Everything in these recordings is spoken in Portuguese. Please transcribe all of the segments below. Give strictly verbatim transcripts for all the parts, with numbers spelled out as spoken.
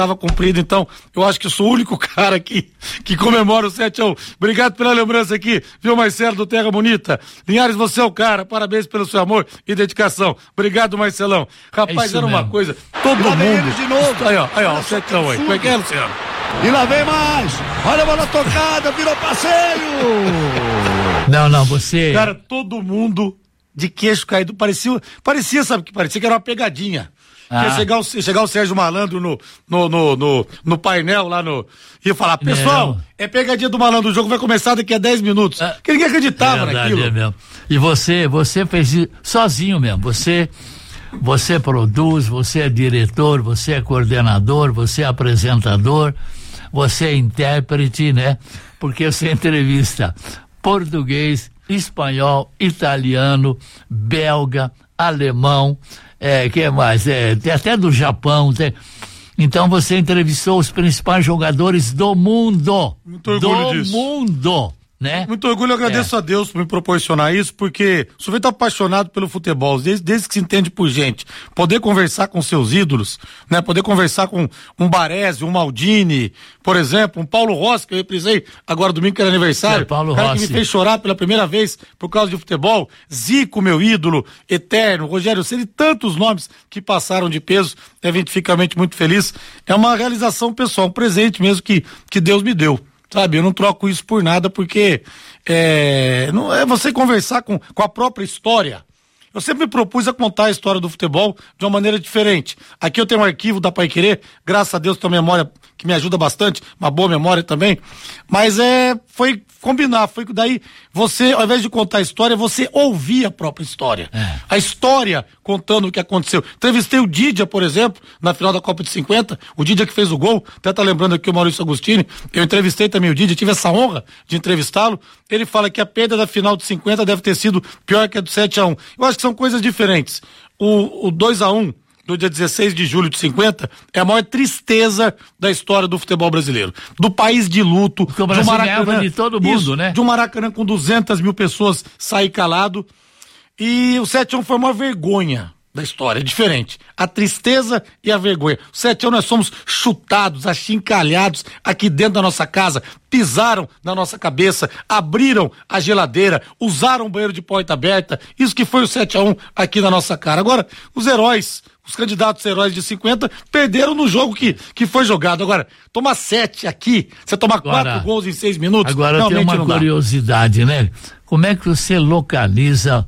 estava cumprido, então eu acho que eu sou o único cara aqui que comemora o sete a um. Obrigado pela lembrança aqui, viu, Marcelo do Terra Bonita? Linhares, você é o cara, parabéns pelo seu amor e dedicação. Obrigado, Marcelão. Rapaz, é era mesmo. uma coisa, todo Lá vem mundo... ele de novo. Aí, ó, aí, ó, o sete a um aí. Como é que é, Luciano? E lá vem mais. Olha a bola tocada, virou passeio. Não, não, você... Cara, todo mundo de queixo caído, parecia, parecia, sabe o que parecia? Que era uma pegadinha. Ah. Ia chegar o, chegar o Sérgio Malandro no, no, no, no, no painel lá no... Ia falar, pessoal, Não. é pegadinha do Malandro, o jogo vai começar daqui a dez minutos. Ah. Porque ninguém acreditava Verdade, naquilo. é mesmo. E você, você fez isso sozinho mesmo, você, você produz, você é diretor, você é coordenador, você é apresentador, você é intérprete, né? Porque você entrevista português, espanhol, italiano, belga, alemão, é, que mais? É, tem até do Japão, tem... Então você entrevistou os principais jogadores do mundo. Muito orgulho do disso. mundo, né? Muito orgulho, eu agradeço É. a Deus por me proporcionar isso, porque o sujeito é apaixonado pelo futebol, desde, desde que se entende por gente. Poder conversar com seus ídolos, né? Poder conversar com um Baresi, um Maldini, por exemplo, um Paulo Rossi, que eu reprisei agora domingo, que era aniversário. É, Paulo cara Rossi. que me fez chorar pela primeira vez por causa de futebol. Zico, meu ídolo, eterno, Rogério Ceni, tantos nomes que passaram de peso. A gente fica realmente muito feliz. É uma realização pessoal, um presente mesmo que, que Deus me deu. Sabe, eu não troco isso por nada, porque é, não é você conversar com, com a própria história. Eu sempre me propus a contar a história do futebol de uma maneira diferente. Aqui eu tenho um arquivo da Paiquerê, graças a Deus tenho uma memória que me ajuda bastante, uma boa memória também, mas é, foi combinar, foi daí você, ao invés de contar a história, você ouvir a própria história. É. A história contando o que aconteceu. Entrevistei o Didia, por exemplo, na final da Copa de cinquenta, o Didia que fez o gol, até tá lembrando aqui o Maurício Agostini, eu entrevistei também o Didia, tive essa honra de entrevistá-lo, ele fala que a perda da final de cinquenta deve ter sido pior que a do sete a um. Eu acho que são coisas diferentes. O, o dois a um do dia dezesseis de julho de cinquenta é a maior tristeza da história do futebol brasileiro. Do país de luto, Porque o de um Brasil Maracanã, ganhava de todo mundo, isso, né? de um Maracanã com duzentas mil pessoas sair calado. E o sete a um foi uma vergonha da história, é diferente. A tristeza e a vergonha. O sete a um nós somos chutados, achincalhados aqui dentro da nossa casa, pisaram na nossa cabeça, abriram a geladeira, usaram o banheiro de porta aberta. Isso que foi o sete a um aqui na nossa cara. Agora, os heróis, os candidatos heróis de cinquenta perderam no jogo que, que foi jogado. Agora, tomar sete aqui, você tomar Agora, quatro gols em seis minutos, Agora tem realmente uma não dá. curiosidade, né? Como é que você localiza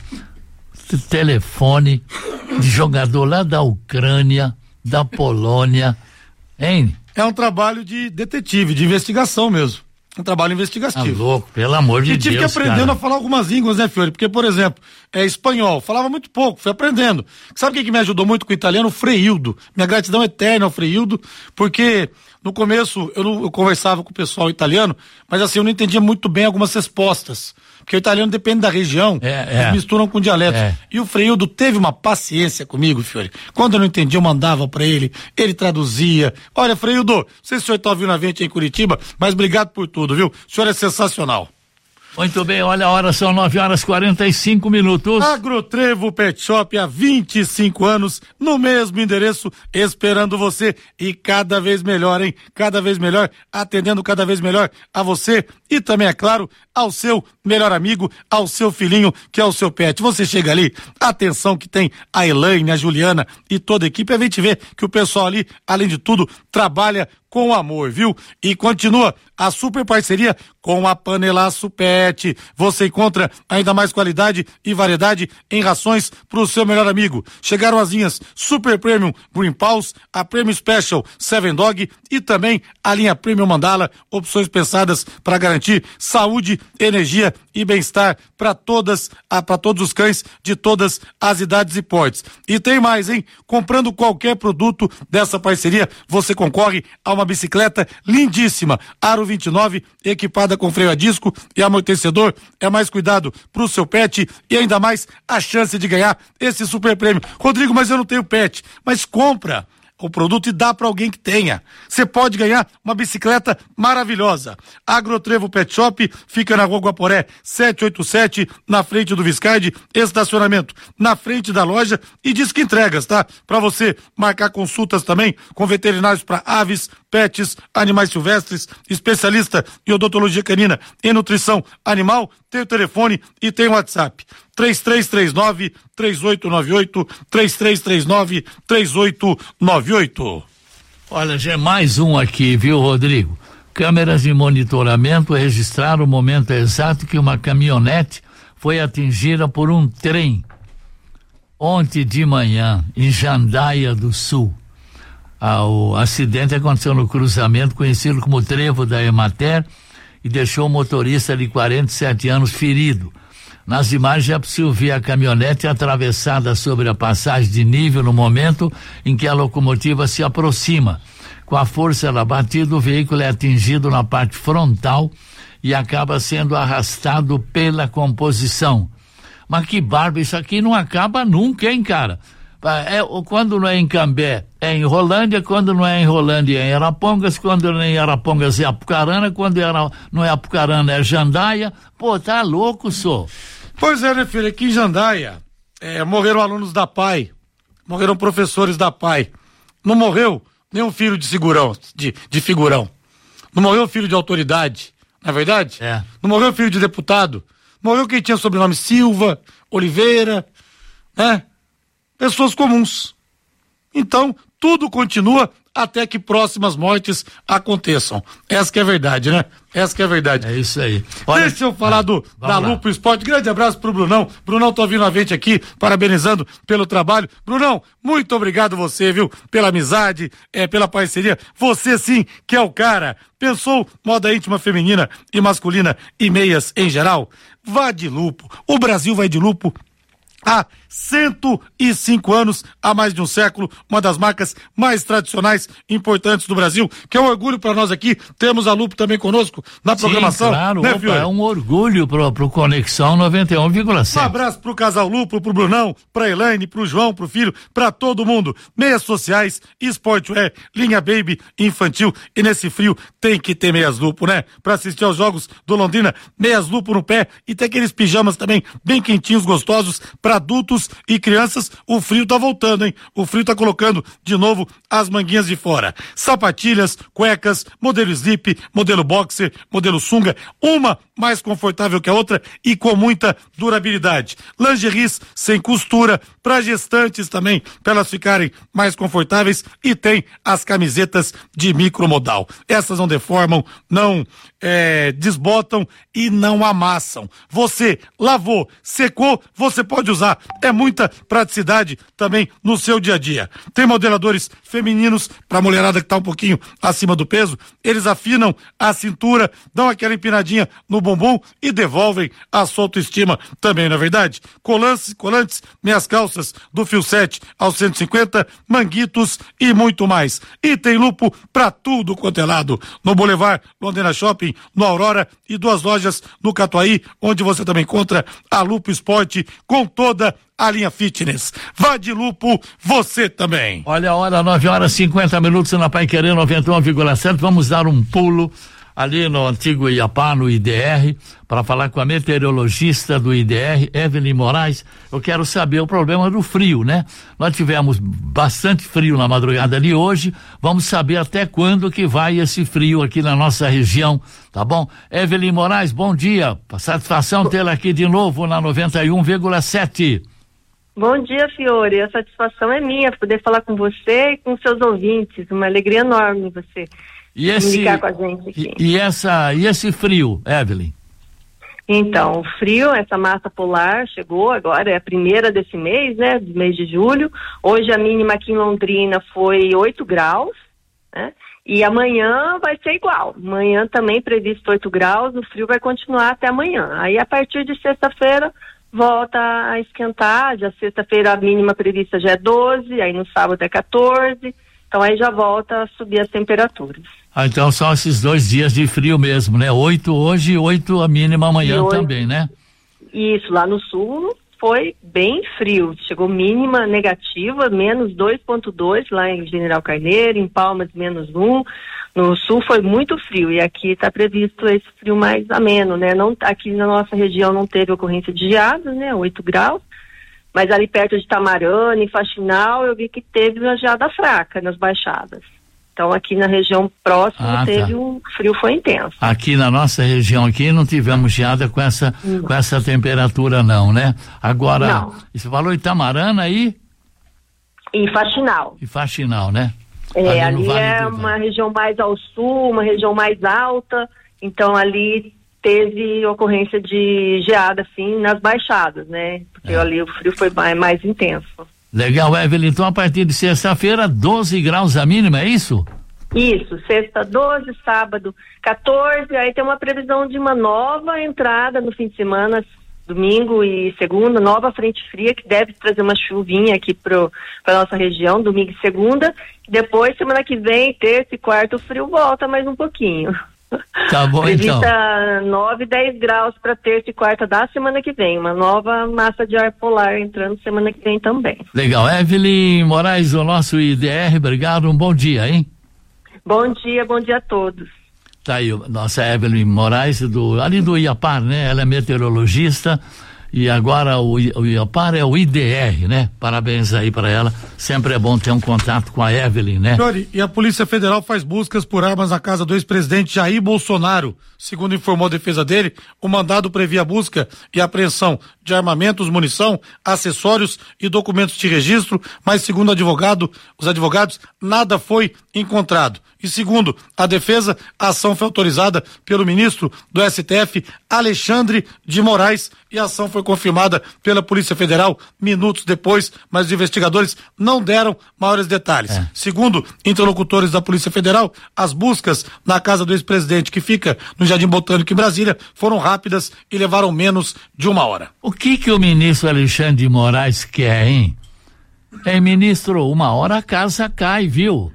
o telefone de jogador lá da Ucrânia, da Polônia, hein? É um trabalho de detetive, de investigação mesmo. Um trabalho Tá investigativo. louco, pelo amor de E tive Deus, que aprendendo cara. a falar algumas línguas, né, Fiore? Porque, por exemplo, é espanhol, falava muito pouco, fui aprendendo. Sabe o que, que me ajudou muito com o italiano? O Freildo. Minha gratidão eterna ao Freildo, porque no começo eu, não, eu conversava com o pessoal italiano, mas assim, eu não entendia muito bem algumas respostas. Porque o italiano depende da região, É, é. eles misturam com dialetos. É. E o Freildo teve uma paciência comigo, Fiore. Quando eu não entendia, eu mandava pra ele, ele traduzia. Olha, Freildo, não sei se o senhor tá ouvindo a gente em Curitiba, mas obrigado por tudo, viu? O senhor é sensacional. Muito bem, olha a hora, são nove horas e quarenta e cinco minutos. Agrotrevo Pet Shop há vinte e cinco anos, no mesmo endereço, esperando você e cada vez melhor, hein? Cada vez melhor, atendendo cada vez melhor a você e também, é claro, ao seu melhor amigo, ao seu filhinho, que é o seu pet. Você chega ali, atenção que tem a Elaine, a Juliana e toda a equipe, a gente vê que o pessoal ali, além de tudo, trabalha com amor, viu? E continua a super parceria com a Panelaço Pet. Você encontra ainda mais qualidade e variedade em rações para o seu melhor amigo. Chegaram as linhas Super Premium Green Paws, a Premium Special Seven Dog e também a linha Premium Mandala, opções pensadas para garantir saúde, energia e bem-estar para todas, para todos os cães de todas as idades e portes. E tem mais, hein? Comprando qualquer produto dessa parceria, você concorre a uma bicicleta lindíssima, Aro vinte e nove, equipada com freio a disco e amortecedor. É mais cuidado pro seu pet e ainda mais a chance de ganhar esse super prêmio. Rodrigo, mas eu não tenho pet. Mas compra. o produto e dá para alguém que tenha. Você pode ganhar uma bicicleta maravilhosa. Agrotrevo Pet Shop fica na Rua Guaporé setecentos e oitenta e sete, na frente do Viscardi, estacionamento na frente da loja e Disque Entregas, tá? Para você marcar consultas também com veterinários para aves, pets, animais silvestres, especialista em odontologia canina e nutrição animal, tem o telefone e tem o WhatsApp. três três três nove, três oito nove oito, três três três nove, três oito nove oito. Olha, já é mais um aqui, viu, Rodrigo? Câmeras de monitoramento registraram o momento exato que uma caminhonete foi atingida por um trem ontem de manhã em Jandaia do Sul. Ah, o acidente aconteceu no cruzamento conhecido como Trevo da Emater e deixou o motorista de quarenta e sete anos ferido. Nas imagens é possível ver a caminhonete atravessada sobre a passagem de nível no momento em que a locomotiva se aproxima. Com a força da batida, o veículo é atingido na parte frontal e acaba sendo arrastado pela composição. Mas que barba, isso aqui não acaba nunca, hein, cara? É, quando não é em Cambé, é em Rolândia, quando não é em Rolândia, é em Arapongas, quando não é em Arapongas, é Apucarana, quando era, não é Apucarana, é Jandaia. Pô, tá louco, só. Pois é, né, filho? Aqui em Jandaia, é, morreram alunos da P A I, morreram professores da P A I. Não morreu nenhum filho de segurão, de, de figurão. Não morreu filho de autoridade, não é verdade? É. Não morreu filho de deputado. Morreu quem tinha sobrenome Silva, Oliveira, né? Pessoas comuns. Então, tudo continua até que próximas mortes aconteçam. Essa que é a verdade, né? Essa que é a verdade. É isso aí. Olha, deixa eu falar ah, do, da lá. Lupo Esporte. Grande abraço pro Brunão. Brunão tá ouvindo a gente aqui, parabenizando pelo trabalho. Brunão, muito obrigado você, viu? Pela amizade, é, pela parceria. Você sim que é o cara. Pensou moda íntima feminina e masculina e meias em geral? Vá de Lupo. O Brasil vai de Lupo há cento e cinco anos, há mais de um século, uma das marcas mais tradicionais e importantes do Brasil, que é um orgulho para nós aqui. Temos a Lupo também conosco na programação. Sim, claro, né, opa, é um orgulho pro, pro Conexão noventa e um vírgula sete. Um abraço pro casal Lupo, pro Brunão, pra Elaine, pro João, pro filho, pra todo mundo. Meias sociais, sportwear, linha baby, infantil, e nesse frio tem que ter meias Lupo, né? Pra assistir aos jogos do Londrina, meias Lupo no pé e tem aqueles pijamas também bem quentinhos, gostosos, pra adultos e crianças. O frio tá voltando, hein? O frio tá colocando de novo as manguinhas de fora. Sapatilhas, cuecas, modelo slip, modelo boxer, modelo sunga, uma mais confortável que a outra e com muita durabilidade. Lingeries sem costura, para gestantes também, para elas ficarem mais confortáveis, e tem as camisetas de micromodal. Essas não deformam, não é, desbotam e não amassam. Você lavou, secou, você pode usar. É muita praticidade também no seu dia a dia. Tem modeladores femininos para mulherada que tá um pouquinho acima do peso. Eles afinam a cintura, dão aquela empinadinha no bumbum e devolvem a sua autoestima também, não é verdade? Colantes, colantes, minhas calças do fio sete aos cento e cinquenta, manguitos e muito mais. E tem Lupo pra tudo quanto é lado. No Boulevard Londrina Shopping, no Aurora, e duas lojas no Catuaí, onde você também encontra a Lupo Esporte com toda a linha fitness. Vá de Lupo, você também. Olha a hora, nove horas e cinquenta minutos na Paiquerê noventa e um vírgula sete. Vamos dar um pulo ali no antigo Iapá, no I D R, para falar com a meteorologista do I D R, Evelyn Moraes. Eu quero saber o problema do frio, né? Nós tivemos bastante frio na madrugada de hoje, vamos saber até quando que vai esse frio aqui na nossa região, tá bom? Evelyn Moraes, bom dia, satisfação tê-la aqui de novo na noventa e um vírgula sete. Bom dia, Fiore, a satisfação é minha, poder falar com você e com seus ouvintes, uma alegria enorme você e esse, comunicar com a gente aqui. E, e, essa, e esse frio, Evelyn? Então, o frio, essa massa polar chegou agora, é a primeira desse mês, né, do mês de julho. Hoje a mínima aqui em Londrina foi oito graus, né, e amanhã vai ser igual. Amanhã também previsto oito graus, o frio vai continuar até amanhã. Aí a partir de sexta-feira volta a esquentar, já sexta-feira a mínima prevista já é doze, aí no sábado é quatorze, então aí já volta a subir as temperaturas. Ah, então são esses dois dias de frio mesmo, né? Oito hoje e oito a mínima amanhã hoje, também, né? Isso, lá no sul foi bem frio, chegou mínima negativa, menos dois ponto dois lá em General Carneiro, em Palmas menos um, no sul foi muito frio e aqui está previsto esse frio mais ameno, né? Não, aqui na nossa região não teve ocorrência de geada, né? oito graus, mas ali perto de Tamarana, em Faxinal, eu vi que teve uma geada fraca nas baixadas. Então aqui na região próxima ah, teve tá. um frio, foi intenso. Aqui na nossa região aqui não tivemos geada com essa, com essa temperatura não, né? Agora, não. Você falou Itamarana aí? Em Faxinal. Em Faxinal, né? É, ali, ali é uma região mais ao sul, uma região mais alta, então ali teve ocorrência de geada, assim, nas baixadas, né? Porque é. ali o frio foi mais, mais intenso. Legal, Evelyn. Então, a partir de sexta-feira, doze graus a mínima, é isso? Isso, sexta doze, sábado quatorze, aí tem uma previsão de uma nova entrada no fim de semana, domingo e segunda, nova frente fria que deve trazer uma chuvinha aqui para nossa região, domingo e segunda. Depois, semana que vem, terça e quarta, o frio volta mais um pouquinho. Tá bom, então. Prevista nove, dez graus para terça e quarta da semana que vem. Uma nova massa de ar polar entrando semana que vem também. Legal. Evelyn Moraes, o nosso I D R, obrigado. Um bom dia, hein? Bom dia, bom dia a todos. Tá aí, nossa Evelyn Moraes, do, ali do Iapar, né? Ela é meteorologista. E agora o, o Iapar é o I D R, né? Parabéns aí para ela. Sempre é bom ter um contato com a Evelyn, né? Senhor, e a Polícia Federal faz buscas por armas na casa do ex-presidente Jair Bolsonaro. Segundo informou a defesa dele, o mandado previa a busca e apreensão de armamentos, munição, acessórios e documentos de registro, mas segundo o advogado, os advogados, nada foi encontrado. E segundo a defesa, a ação foi autorizada pelo ministro do S T F, Alexandre de Moraes, e a ação foi confirmada pela Polícia Federal minutos depois, mas os investigadores não deram maiores detalhes. É. Segundo interlocutores da Polícia Federal, as buscas na casa do ex-presidente, que fica no Jardim Botânico em Brasília, foram rápidas e levaram menos de uma hora. O que que o ministro Alexandre de Moraes quer, hein? É, ministro, uma hora a casa cai, viu?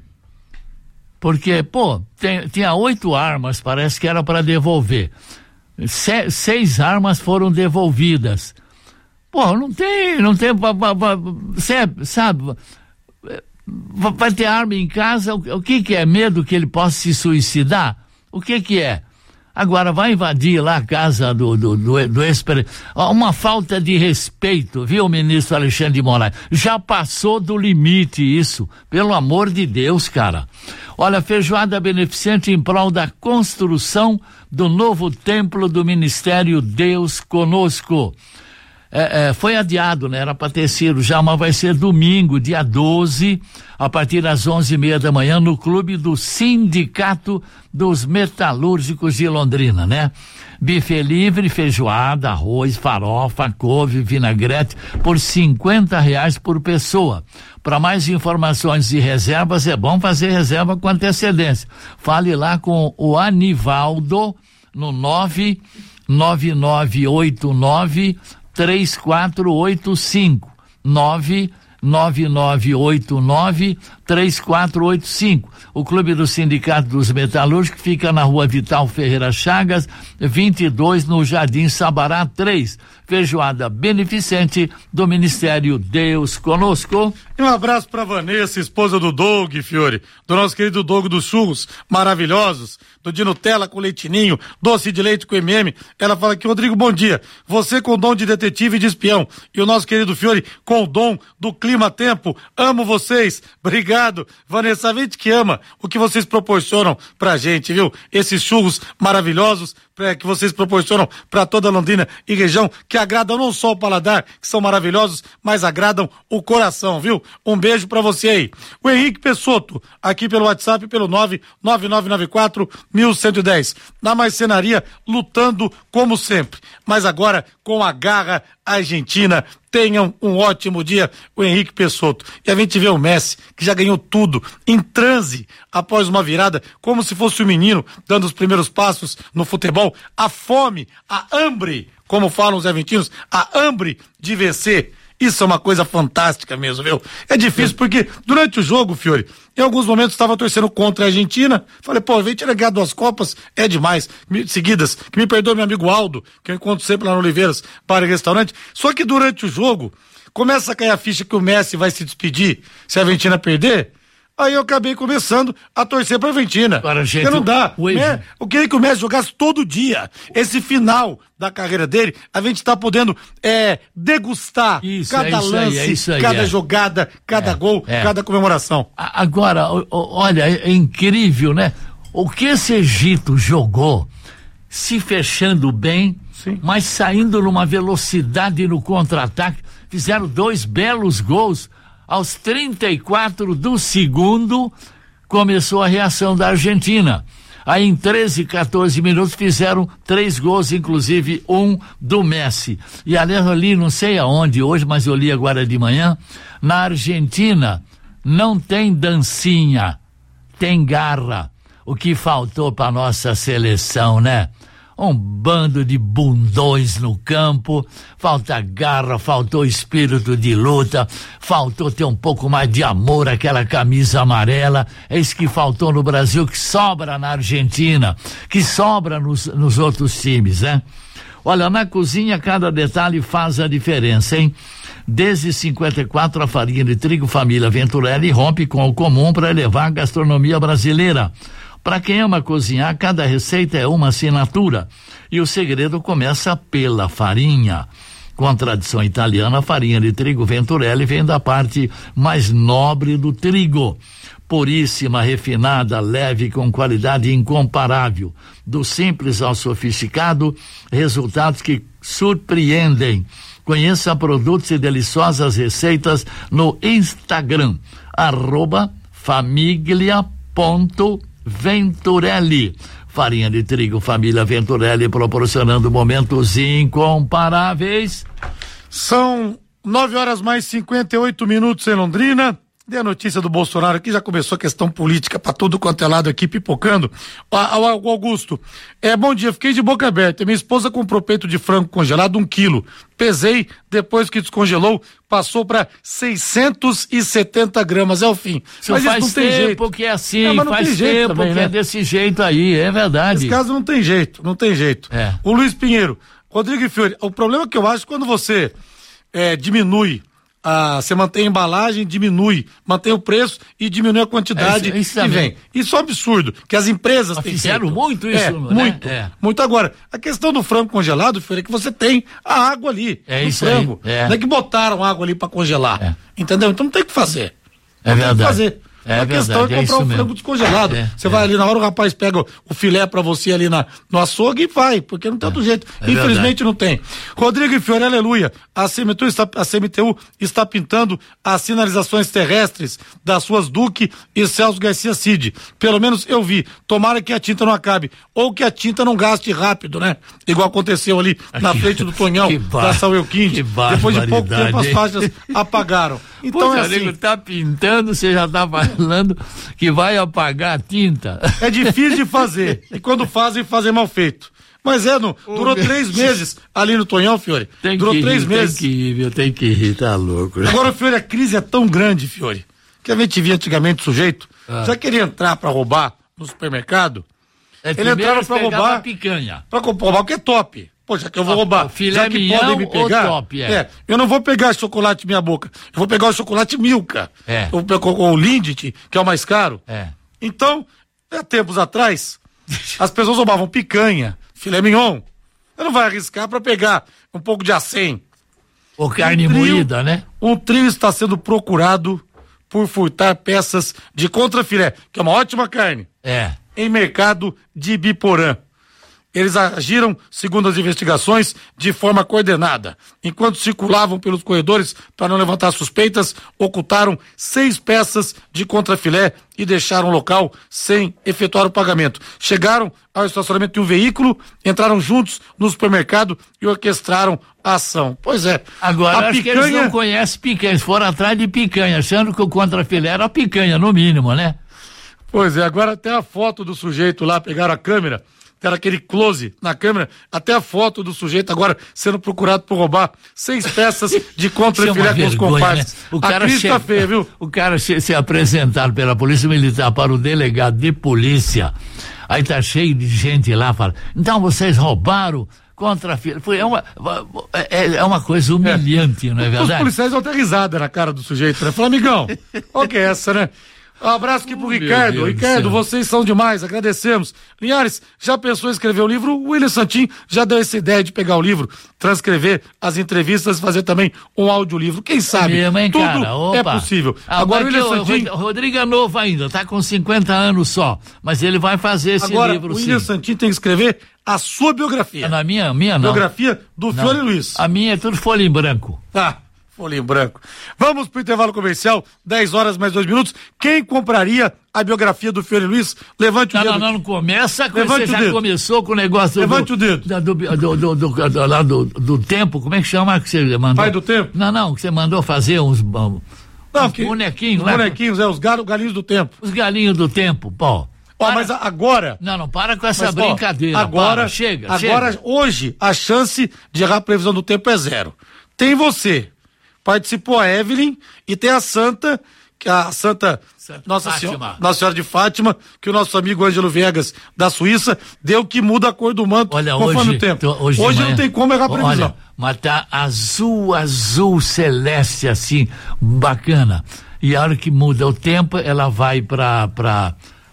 Porque, pô, tem, tinha oito armas, parece que era para devolver. Se, seis armas foram devolvidas. Pô, não tem, não tem, sabe, sabe, vai ter arma em casa, o, o que que é? Medo que ele possa se suicidar? O que que é? Agora vai invadir lá a casa do, do, do, do ex-presidente. Uma falta de respeito, viu, ministro Alexandre de Moraes? Já passou do limite isso, pelo amor de Deus, cara. Olha, feijoada beneficente em prol da construção do novo templo do Ministério Deus Conosco. É, é, foi adiado, né? Era para ter sido já, mas vai ser domingo, dia doze, a partir das onze e meia da manhã, no clube do Sindicato dos Metalúrgicos de Londrina, né? Buffet livre, feijoada, arroz, farofa, couve, vinagrete, por cinquenta reais por pessoa. Para mais informações e reservas, é bom fazer reserva com antecedência. Fale lá com o Anivaldo no nove nove nove oito nove três quatro oito cinco, nove nove nove oito nove três quatro oito cinco. O Clube do Sindicato dos Metalúrgicos fica na Rua Vital Ferreira Chagas, vinte e dois, no Jardim Sabará três. Feijoada beneficente do Ministério Deus Conosco. E um abraço para Vanessa, esposa do Doug, Fiore, do nosso querido Doug dos churros maravilhosos, do de Nutella com leitinho, doce de leite com M M. Ela fala aqui: Rodrigo, bom dia. Você com o dom de detetive e de espião, e o nosso querido Fiore com o dom do clima-tempo. Amo vocês. Obrigado, Vanessa. A gente que ama o que vocês proporcionam pra gente, viu? Esses churros maravilhosos é, que vocês proporcionam para toda Londrina e região, que agradam não só o paladar, que são maravilhosos, mas agradam o coração, viu? Um beijo para você aí. O Henrique Pessotto, aqui pelo WhatsApp, pelo nove nove nove nove quatro um um um zero. Na marcenaria, lutando como sempre, mas agora com a garra argentina. Tenham um ótimo dia, o Henrique Pessotto. E a gente vê o Messi, que já ganhou tudo, em transe, após uma virada, como se fosse um menino, dando os primeiros passos no futebol. A fome, a hambre, como falam os argentinos, a hambre de vencer. Isso é uma coisa fantástica mesmo, viu? É difícil porque durante o jogo, Fiore, em alguns momentos estava torcendo contra a Argentina. Falei, pô, a Argentina ganhar duas Copas é demais. Me, seguidas, que me perdoe meu amigo Aldo, que eu encontro sempre lá no Oliveiras, para o restaurante. Só que durante o jogo, começa a cair a ficha que o Messi vai se despedir se a Argentina perder. Aí eu acabei começando a torcer pra Argentina. Agora, gente, porque não dá. o... Né? Eu queria que o Messi jogasse todo dia. Esse final da carreira dele, a gente tá podendo é, degustar isso, cada é isso lance, aí, é isso aí, cada é. jogada, cada é, gol, é. cada comemoração. Agora, olha, é incrível, né? O que esse Egito jogou, se fechando bem, Sim. mas saindo numa velocidade no contra-ataque, fizeram dois belos gols. Aos trinta e quatro do segundo, começou a reação da Argentina. Aí em treze, quatorze minutos fizeram três gols, inclusive um do Messi. E aliás, eu li, não sei aonde hoje, mas eu li agora de manhã, na Argentina não tem dancinha, tem garra. O que faltou para nossa seleção, né? Um bando de bundões no campo, falta garra, faltou espírito de luta, faltou ter um pouco mais de amor àquela camisa amarela. É isso que faltou no Brasil, que sobra na Argentina, que sobra nos, nos outros times, né? Olha, na cozinha cada detalhe faz a diferença, hein? Desde cinquenta e quatro a farinha de trigo família Venturelli rompe com o comum para elevar a gastronomia brasileira. Para quem ama cozinhar, cada receita é uma assinatura. E o segredo começa pela farinha. Com a tradição italiana, a farinha de trigo Venturelli vem da parte mais nobre do trigo. Puríssima, refinada, leve, com qualidade incomparável. Do simples ao sofisticado, resultados que surpreendem. Conheça produtos e deliciosas receitas no Instagram, arroba família ponto Venturelli. Farinha de trigo família Venturelli, proporcionando momentos incomparáveis. São nove horas mais cinquenta e oito minutos em Londrina. Dê a notícia do Bolsonaro aqui, já começou a questão política para todo quanto é lado aqui, pipocando. O Augusto, é, bom dia, fiquei de boca aberta. Minha esposa comprou peito de frango congelado, um quilo. Pesei, depois que descongelou, passou para seiscentos e setenta gramas, é o fim. Isso mas faz isso não tem tempo jeito. que é assim, é, mas não faz tem jeito tempo também, que né? é desse jeito aí, é verdade. Nesse caso não tem jeito, não tem jeito. É. O Luiz Pinheiro, Rodrigo e Fiore, o problema que eu acho quando você é, diminui Ah, você mantém a embalagem, diminui, mantém o preço e diminui a quantidade é, isso, isso que vem. Isso é um absurdo, que as empresas Mas têm fizeram feito. muito isso, é, né? muito, É. muito. Agora, a questão do frango congelado, Fiore, é que você tem a água ali, É do isso frango. aí, é. Não é que botaram água ali para congelar, É. entendeu? Então não tem o que fazer. É não verdade. Tem o que fazer. É a questão verdade, é é comprar isso um mesmo. frango descongelado. É, você é. vai ali na hora, o rapaz pega o, o filé pra você ali na, no açougue e vai, porque não tem outro jeito. é Infelizmente não tem. Rodrigo e Fiore, aleluia. A C M T U está, a C M T U está pintando as sinalizações terrestres das suas Duque e Celso Garcia Cid. Pelo menos eu vi. Tomara que a tinta não acabe. Ou que a tinta não gaste rápido, né? Igual aconteceu ali na frente do Tonhão, da São Euquinde. Depois de pouco tempo as faixas apagaram. Então Poxa, é assim. nego, tá pintando, você já tá falando que vai apagar a tinta. É difícil de fazer. E quando fazem, fazem mal feito. Mas é, no, durou meu três meses ali no Tonhão, Fiore. Tem durou que três rir, meses. Tem que ir, viu? Tem que rir, tá louco. Agora, Fiore, a crise é tão grande, Fiore, que a gente via antigamente o sujeito Ah. já queria entrar pra roubar no supermercado. É, Ele entrava pra roubar. a picanha. Pra roubar o que é top. Poxa, que eu vou Ah, roubar. o filé já que mignon podem me ou pegar. top, é? eu não vou pegar chocolate minha boca. Eu vou pegar o chocolate Milka. É. Eu pego o Lindt, que é o mais caro. É. Então, há tempos atrás, as pessoas roubavam picanha, filé mignon. Você não vai arriscar para pegar um pouco de acém. Ou carne Um trio- moída, né? Um trio está sendo procurado por furtar peças de contrafilé, que é uma ótima carne, É. em mercado de Ibiporã. Eles agiram, segundo as investigações, de forma coordenada. Enquanto circulavam pelos corredores para não levantar suspeitas, ocultaram seis peças de contrafilé e deixaram o local sem efetuar o pagamento. Chegaram ao estacionamento de um veículo, entraram juntos no supermercado e orquestraram a ação. Pois é. Agora, a acho que eles não conhecem picanha, eles foram atrás de picanha, achando que o contrafilé era picanha, no mínimo, né? Pois é, agora tem a foto do sujeito lá, pegaram a câmera, era aquele close na câmera, até a foto do sujeito agora sendo procurado por roubar seis peças de contra-filé com os compadres. Né? O cara a crise tá feia, viu? O cara se, se apresentar pela Polícia Militar para o delegado de polícia, aí tá cheio de gente lá, fala, então vocês roubaram contra-filé. Foi é uma, é, é uma coisa humilhante, é. não é verdade? Os policiais vão ter risada na cara do sujeito, né? Fala, amigão, qual que é essa, né? Um abraço aqui pro oh, Ricardo. Ricardo, vocês são demais, agradecemos. Linhares, já pensou em escrever o livro? O William Santin já deu essa ideia de pegar o livro, transcrever as entrevistas e fazer também um audiolivro. Quem sabe? Mesmo, hein, tudo cara? é possível. Ah, agora o William Santin... O Rodrigo é novo ainda, tá com cinquenta anos só, mas ele vai fazer esse agora, livro sim. O William Santin tem que escrever a sua biografia. Na minha, minha não. Biografia do Fiore Luiz. A minha é tudo folha em branco. Ah. Folha em branco. Vamos pro intervalo comercial, dez horas mais dois minutos. Quem compraria a biografia do Fiore Luiz? Levante o não, dedo. Não, não, não começa, Levante você o já dedo. começou com o negócio Levante do, o dedo. Da, do, do, do, do, do, lá do, do tempo, como é que chama que você mandou? Pai do tempo? Não, não, que você mandou fazer uns, um, não, uns que, bonequinhos os lá. bonequinhos, é, os gal, galinhos do tempo. Os galinhos do tempo, pô. Ó, mas agora... Não, não, para com essa mas, brincadeira. Ó, agora, para, chega, agora, chega. Hoje, a chance de errar a previsão do tempo é zero. Tem você. Participou a Evelyn e tem a Santa, que a Santa, Santa Nossa Senhora, Nossa Senhora de Fátima, que o nosso amigo Ângelo Viegas, da Suíça, deu que muda a cor do manto olha, conforme hoje, o tempo. Tô, hoje hoje manhã, não tem como errar a previsão. Olha, mas tá azul, azul, celeste, assim, bacana. E a hora que muda o tempo, ela vai pra, pra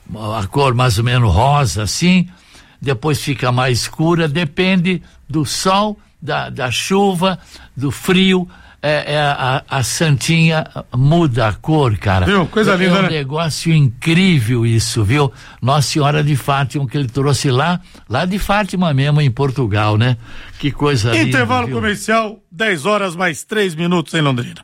a cor mais ou menos rosa, assim, depois fica mais escura, depende do sol, da, da chuva, do frio. É, é, a, a Santinha muda a cor, cara. Viu? Coisa é, linda, é um né? negócio incrível isso, viu? Nossa Senhora de Fátima, que ele trouxe lá, lá de Fátima mesmo, em Portugal, né? Que coisa linda. Intervalo viu? comercial, dez horas mais três minutos em Londrina.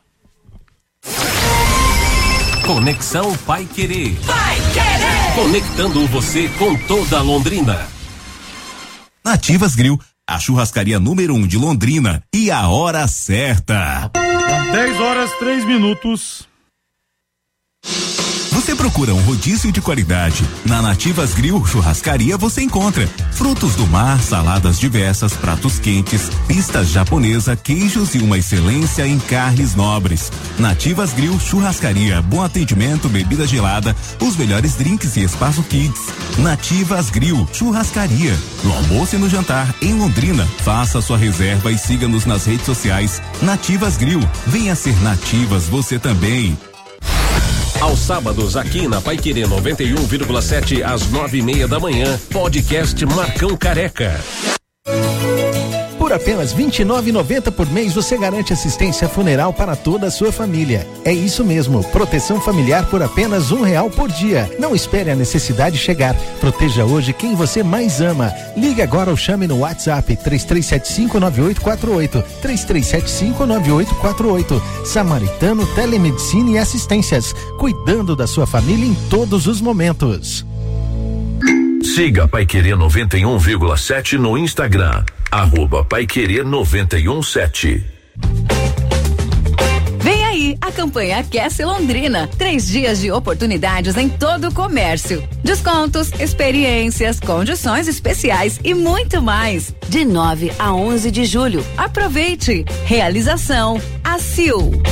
Conexão Pai Querer. Pai Querer. Conectando você com toda a Londrina. Nativas Grill, a churrascaria número um de Londrina e a hora certa. dez horas, três minutos. Você procura um rodízio de qualidade. Na Nativas Grill Churrascaria você encontra frutos do mar, saladas diversas, pratos quentes, pistas japonesa, queijos e uma excelência em carnes nobres. Nativas Grill Churrascaria, bom atendimento, bebida gelada, os melhores drinks e espaço kids. Nativas Grill Churrascaria, no almoço e no jantar em Londrina. Faça sua reserva e siga-nos nas redes sociais. Nativas Grill, venha ser Nativas você também. Aos sábados, aqui na Pai Querer noventa e um vírgula sete, às nove e meia da manhã, podcast Marcão Careca. Por apenas vinte e nove reais e noventa centavos por mês, você garante assistência funeral para toda a sua família. É isso mesmo, proteção familiar por apenas um real por dia. Não espere a necessidade chegar. Proteja hoje quem você mais ama. Ligue agora ou chame no WhatsApp três três sete cinco nove oito quatro oito, três três sete cinco nove oito quatro oito. Samaritano Telemedicina e Assistências, cuidando da sua família em todos os momentos. Siga Pai Querer noventa e um vírgula sete no Instagram, arroba Pai Querer noventa e um sete. Vem aí, a campanha Aquece Londrina. Três dias de oportunidades em todo o comércio. Descontos, experiências, condições especiais e muito mais. De nove a onze de julho. Aproveite. Realização A C I L.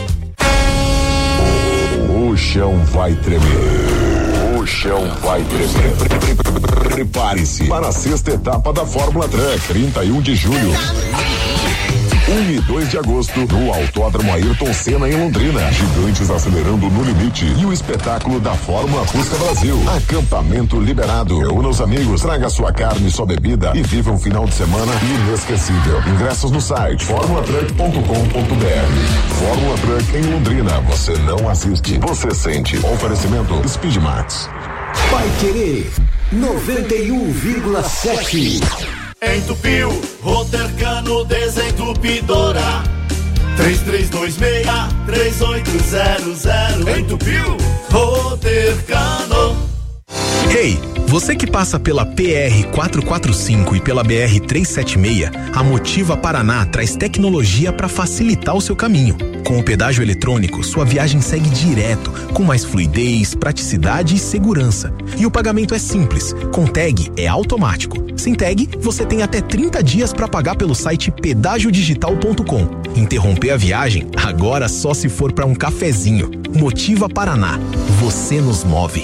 O chão vai tremer. O chão vai tremer. Prepare-se para a sexta etapa da Fórmula Truck, trinta e um de julho. um e dois de agosto, no Autódromo Ayrton Senna, em Londrina. Gigantes acelerando no limite. E o espetáculo da Fórmula Fusca Brasil. Acampamento liberado. Reúna os amigos, traga sua carne e sua bebida e viva um final de semana inesquecível. Ingressos no site formula truck ponto com ponto b r. Fórmula Truck em Londrina. Você não assiste, você sente. Oferecimento Speedmax. Vai Querer noventa e um vírgula sete. Entupiu, Rotercano Desentupidora. três três dois seis, três oito zero zero. Entupiu, Rotercano. Ei, Você que passa pela P R quatrocentos e quarenta e cinco e pela B R trezentos e setenta e seis, a Motiva Paraná traz tecnologia para facilitar o seu caminho. Com o pedágio eletrônico, sua viagem segue direto, com mais fluidez, praticidade e segurança. E o pagamento é simples, com tag é automático. Sem tag, você tem até trinta dias para pagar pelo site pedágio digital ponto com. Interromper a viagem? Agora só se for para um cafezinho. Motiva Paraná. Você nos move.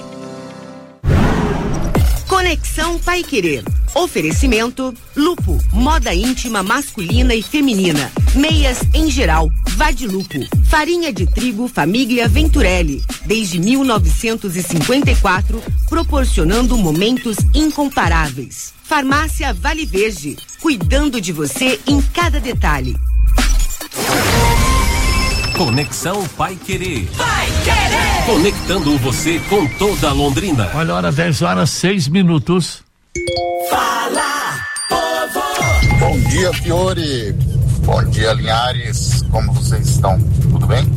Conexão Paiquerê. Oferecimento Lupo, moda íntima masculina e feminina. Meias em geral, Vadilupo. Farinha de trigo Família Venturelli. Desde mil novecentos e cinquenta e quatro, proporcionando momentos incomparáveis. Farmácia Vale Verde, cuidando de você em cada detalhe. Conexão Paiquerê. Paiquerê. Conectando você com toda a Londrina. Olha a hora, dez horas, seis minutos. Fala, povo! Bom dia, Fiore. Bom dia, Linhares. Como vocês estão? Tudo bem?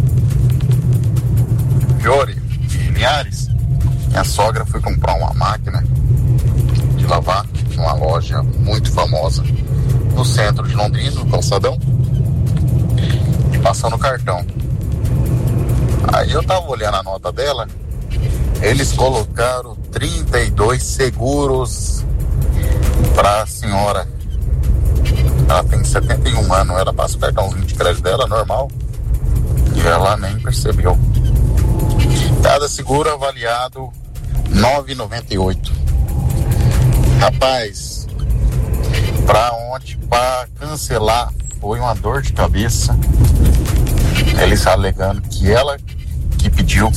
Fiore e Linhares, minha sogra foi comprar uma máquina de lavar numa loja muito famosa no centro de Londrina, no calçadão, e passou no cartão. Aí eu tava olhando a nota dela, eles colocaram trinta e dois seguros pra senhora. Ela tem setenta e um anos, ela passa o cartãozinho de crédito dela, normal, e ela nem percebeu. Cada seguro avaliado nove reais e noventa e oito centavos. Rapaz, pra onde? Pra cancelar foi uma dor de cabeça. Eles alegando que ela que pediu.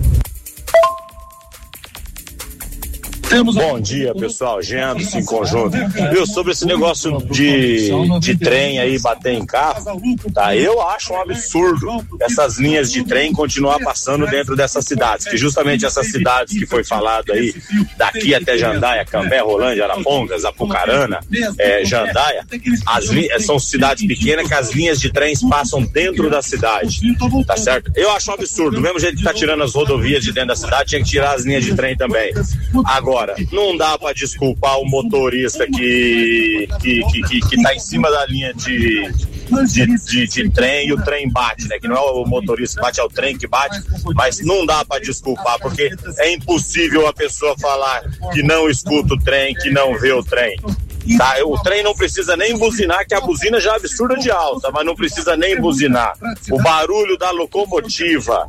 Bom dia, pessoal. Jean do Sim Conjunto. Viu, sobre esse negócio de, de trem aí bater em carro, tá? Eu acho um absurdo essas linhas de trem continuar passando dentro dessas cidades, que justamente essas cidades que foi falado aí, daqui até Jandaia, Cambé, Rolândia, Arapongas, Apucarana, é, Jandaia, as li- são cidades pequenas que as linhas de trens passam dentro da cidade, tá certo? Eu acho um absurdo. Do mesmo jeito que tá tirando as rodovias de dentro da cidade, tinha que tirar as linhas de trem também. Agora, não dá pra desculpar o motorista que, que, que, que, que tá em cima da linha de, de, de, de trem e o trem bate, né? Que não é o motorista que bate, é o trem que bate, mas não dá pra desculpar, porque é impossível a pessoa falar que não escuta o trem, que não vê o trem. Tá, o trem não precisa nem buzinar, que a buzina já é absurda de alta, mas não precisa nem buzinar. O barulho da locomotiva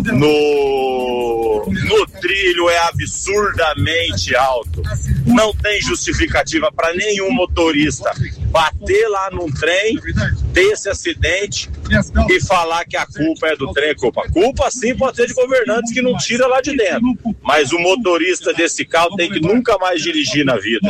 no, no trilho é absurdamente alto. Não tem justificativa para nenhum motorista bater lá num trem, ter esse acidente e falar que a culpa é do trem. Culpa, culpa sim pode ser de governantes que não tira lá de dentro, mas o motorista desse carro tem que nunca mais dirigir na vida.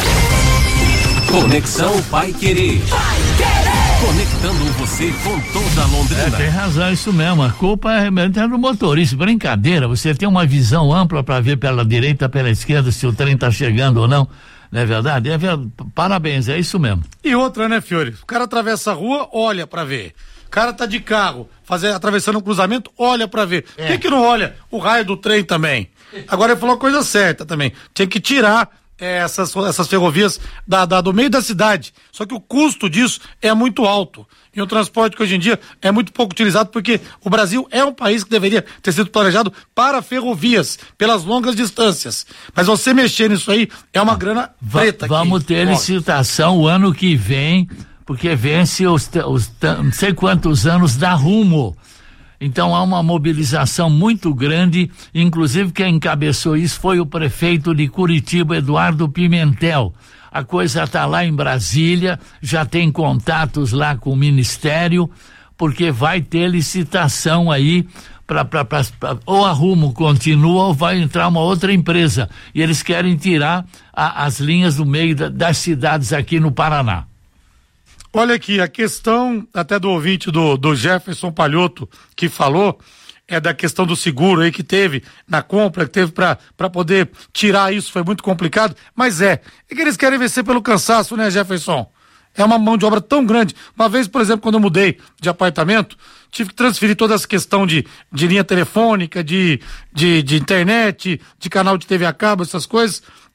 Conexão Paiquerê. Conectando você com toda a Londrina. É, tem razão, isso mesmo. A culpa é do motorista. Brincadeira, você tem uma visão ampla para ver pela direita, pela esquerda, se o trem está chegando ou não. Não é verdade? É verdade? Parabéns, é isso mesmo. E outra, né, Fiore? O cara atravessa a rua, olha para ver. O cara tá de carro, fazer, atravessando um cruzamento, olha para ver. É. Por que que não olha o raio do trem também? Agora ele falou a coisa certa também. Tinha que tirar É, essas, essas ferrovias da, da, do meio da cidade. Só que o custo disso é muito alto. E o transporte que hoje em dia é muito pouco utilizado, porque o Brasil é um país que deveria ter sido planejado para ferrovias, pelas longas distâncias. Mas você mexer nisso aí é uma grana preta. Va- vamos ter licitação o ano que vem, porque vence os, os não sei quantos anos da Rumo. Então há uma mobilização muito grande, inclusive quem encabeçou isso foi o prefeito de Curitiba, Eduardo Pimentel. A coisa está lá em Brasília, já tem contatos lá com o Ministério, porque vai ter licitação aí para ou a Rumo continua ou vai entrar uma outra empresa. E eles querem tirar a, as linhas do meio da, das cidades aqui no Paraná. Olha aqui, a questão até do ouvinte do, do Jefferson Palhoto que falou é da questão do seguro aí que teve na compra, que teve para poder tirar isso, foi muito complicado, mas é, é que eles querem vencer pelo cansaço, né, Jefferson? É uma mão de obra tão grande. Uma vez, por exemplo, quando eu mudei de apartamento, tive que transferir toda essa questão de, de linha telefônica, de, de, de internet, de canal de T V a cabo, essas coisas,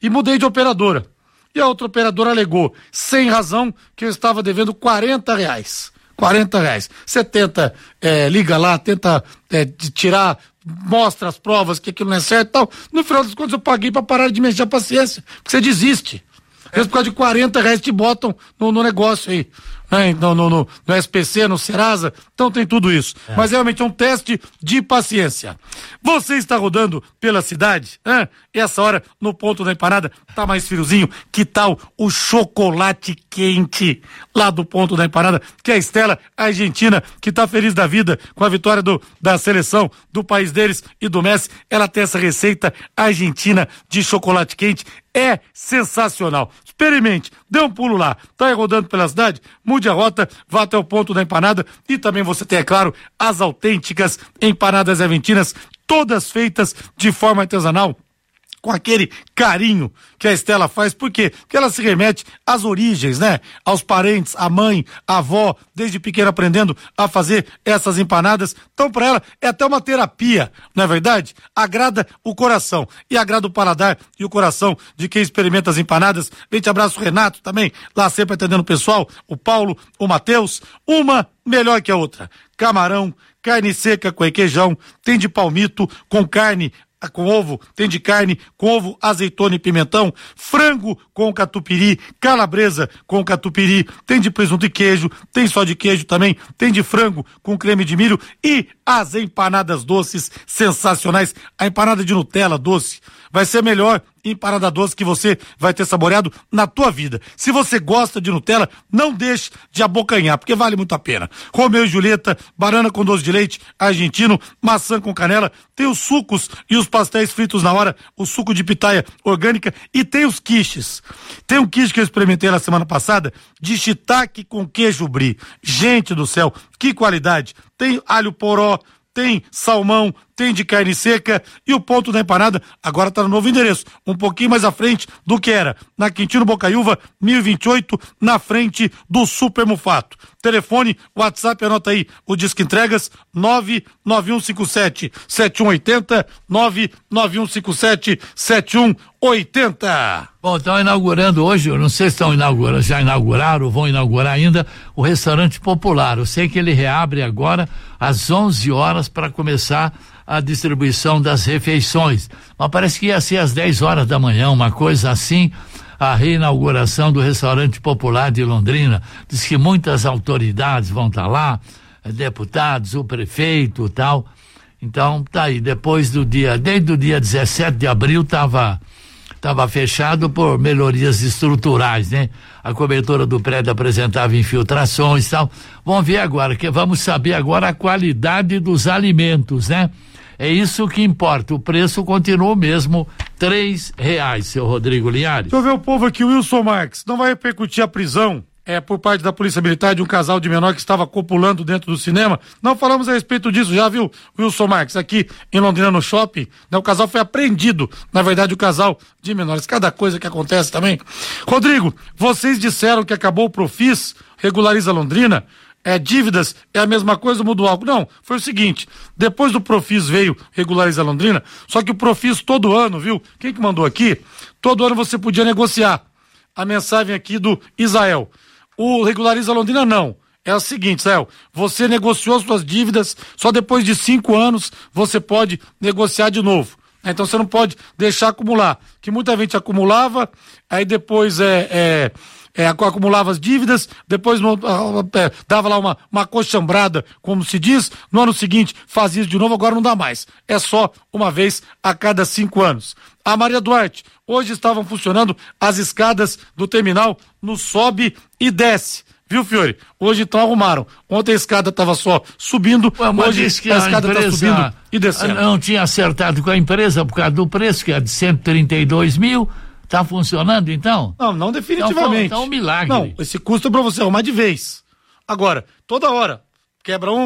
e mudei de operadora. E a outra operadora alegou, sem razão, que eu estava devendo quarenta reais. quarenta reais. Você tenta, é, liga lá, tenta é, de tirar, mostra as provas que aquilo não é certo e tal. No final das contas eu paguei pra parar de mexer a paciência. Porque você desiste. Eles por causa de quarenta reais te botam no, no negócio aí. Né? No, no, no, no S P C, no Serasa, então tem tudo isso. É. Mas realmente é um teste de paciência. Você está rodando pela cidade, né? E essa hora, no ponto da empanada, tá mais friozinho. Que tal o chocolate quente lá do ponto da empanada? Que é a Estela Argentina, que tá feliz da vida com a vitória do, da seleção do país deles e do Messi. Ela tem essa receita argentina de chocolate quente. É sensacional. Experimente, dê um pulo lá. Tá aí rodando pela cidade? Mude a rota, vá até o ponto da empanada. E também você tem, é claro, as autênticas empanadas argentinas, todas feitas de forma artesanal, com aquele carinho que a Estela faz. Por quê? Porque ela se remete às origens, né? Aos parentes, à mãe, à avó, desde pequena aprendendo a fazer essas empanadas. Então, para ela, é até uma terapia, não é verdade? Agrada o coração e agrada o paladar e o coração de quem experimenta as empanadas. Vem te abraço, Renato, também, lá sempre atendendo o pessoal, o Paulo, o Matheus. Uma melhor que a outra. Camarão, carne seca com requeijão, tem de palmito, com carne com ovo, tem de carne com ovo, azeitona e pimentão, frango com catupiry, calabresa com catupiry, tem de presunto e queijo, tem só de queijo também, tem de frango com creme de milho e as empanadas doces sensacionais. A empanada de Nutella doce vai ser a melhor empanada doce que você vai ter saboreado na tua vida. Se você gosta de Nutella, não deixe de abocanhar, porque vale muito a pena. Romeu e Julieta, banana com doce de leite argentino, maçã com canela, tem os sucos e os pastéis fritos na hora, o suco de pitaia orgânica e tem os quiches. Tem um quiche que eu experimentei na semana passada de shiitake com queijo brie. Gente do céu, que qualidade! Tem alho poró, tem salmão, tem de carne seca e o ponto da empanada agora está no novo endereço, um pouquinho mais à frente do que era, na Quintino Bocaiúva, mil e vinte e oito, na frente do Super Mufato. Telefone, WhatsApp, anota aí, o Disque Entregas, nove nove um cinco sete, sete um oito zero, nove nove um cinco sete, sete um oito zero. Bom, estão inaugurando hoje, eu não sei se estão inaugurando, já inauguraram ou vão inaugurar ainda, o Restaurante Popular. Eu sei que ele reabre agora às onze horas para começar a distribuição das refeições. Mas parece que ia ser às dez horas da manhã, uma coisa assim, a reinauguração do Restaurante Popular de Londrina. Diz que muitas autoridades vão estar lá, deputados, o prefeito e tal. Então, tá aí, depois do dia, desde o dia dezessete de abril estava estava fechado por melhorias estruturais, né? A cobertura do prédio apresentava infiltrações e tal. Vamos ver agora, que vamos saber agora a qualidade dos alimentos, né? É isso que importa, o preço continua o mesmo, três reais, seu Rodrigo Linhares. Deixa eu ver o povo aqui, Wilson Marques, não vai repercutir a prisão é, por parte da Polícia Militar de um casal de menor que estava copulando dentro do cinema? Não falamos a respeito disso, já viu, Wilson Marques, aqui em Londrina no shopping, né, o casal foi apreendido, na verdade o casal de menores, cada coisa que acontece também. Rodrigo, vocês disseram que acabou o Profis, regulariza Londrina, é, dívidas é a mesma coisa, mudou algo? Não, foi o seguinte, depois do Profis veio regulariza Londrina, só que o Profis todo ano, viu, quem que mandou aqui? Todo ano você podia negociar. A mensagem aqui do Israel. O Regulariza Londrina não. É o seguinte, Israel, você negociou suas dívidas, só depois de cinco anos você pode negociar de novo. Então você não pode deixar acumular. Que muita gente acumulava, aí depois é, é, é acumulava as dívidas, depois no, é, dava lá uma, uma coxambrada, como se diz, no ano seguinte fazia isso de novo, agora não dá mais. É só uma vez a cada cinco anos. A Maria Duarte, hoje estavam funcionando as escadas do terminal no sobe e desce. Viu, Fiore? Hoje então arrumaram. Ontem a escada estava só subindo, Ué, hoje que a a escada está subindo e descendo. Não tinha acertado com a empresa por causa do preço, que é de cento e trinta e dois mil. Tá funcionando então? Não, não definitivamente. Então, então um milagre. Não, esse custo é para você arrumar de vez. Agora, toda hora, quebra uma,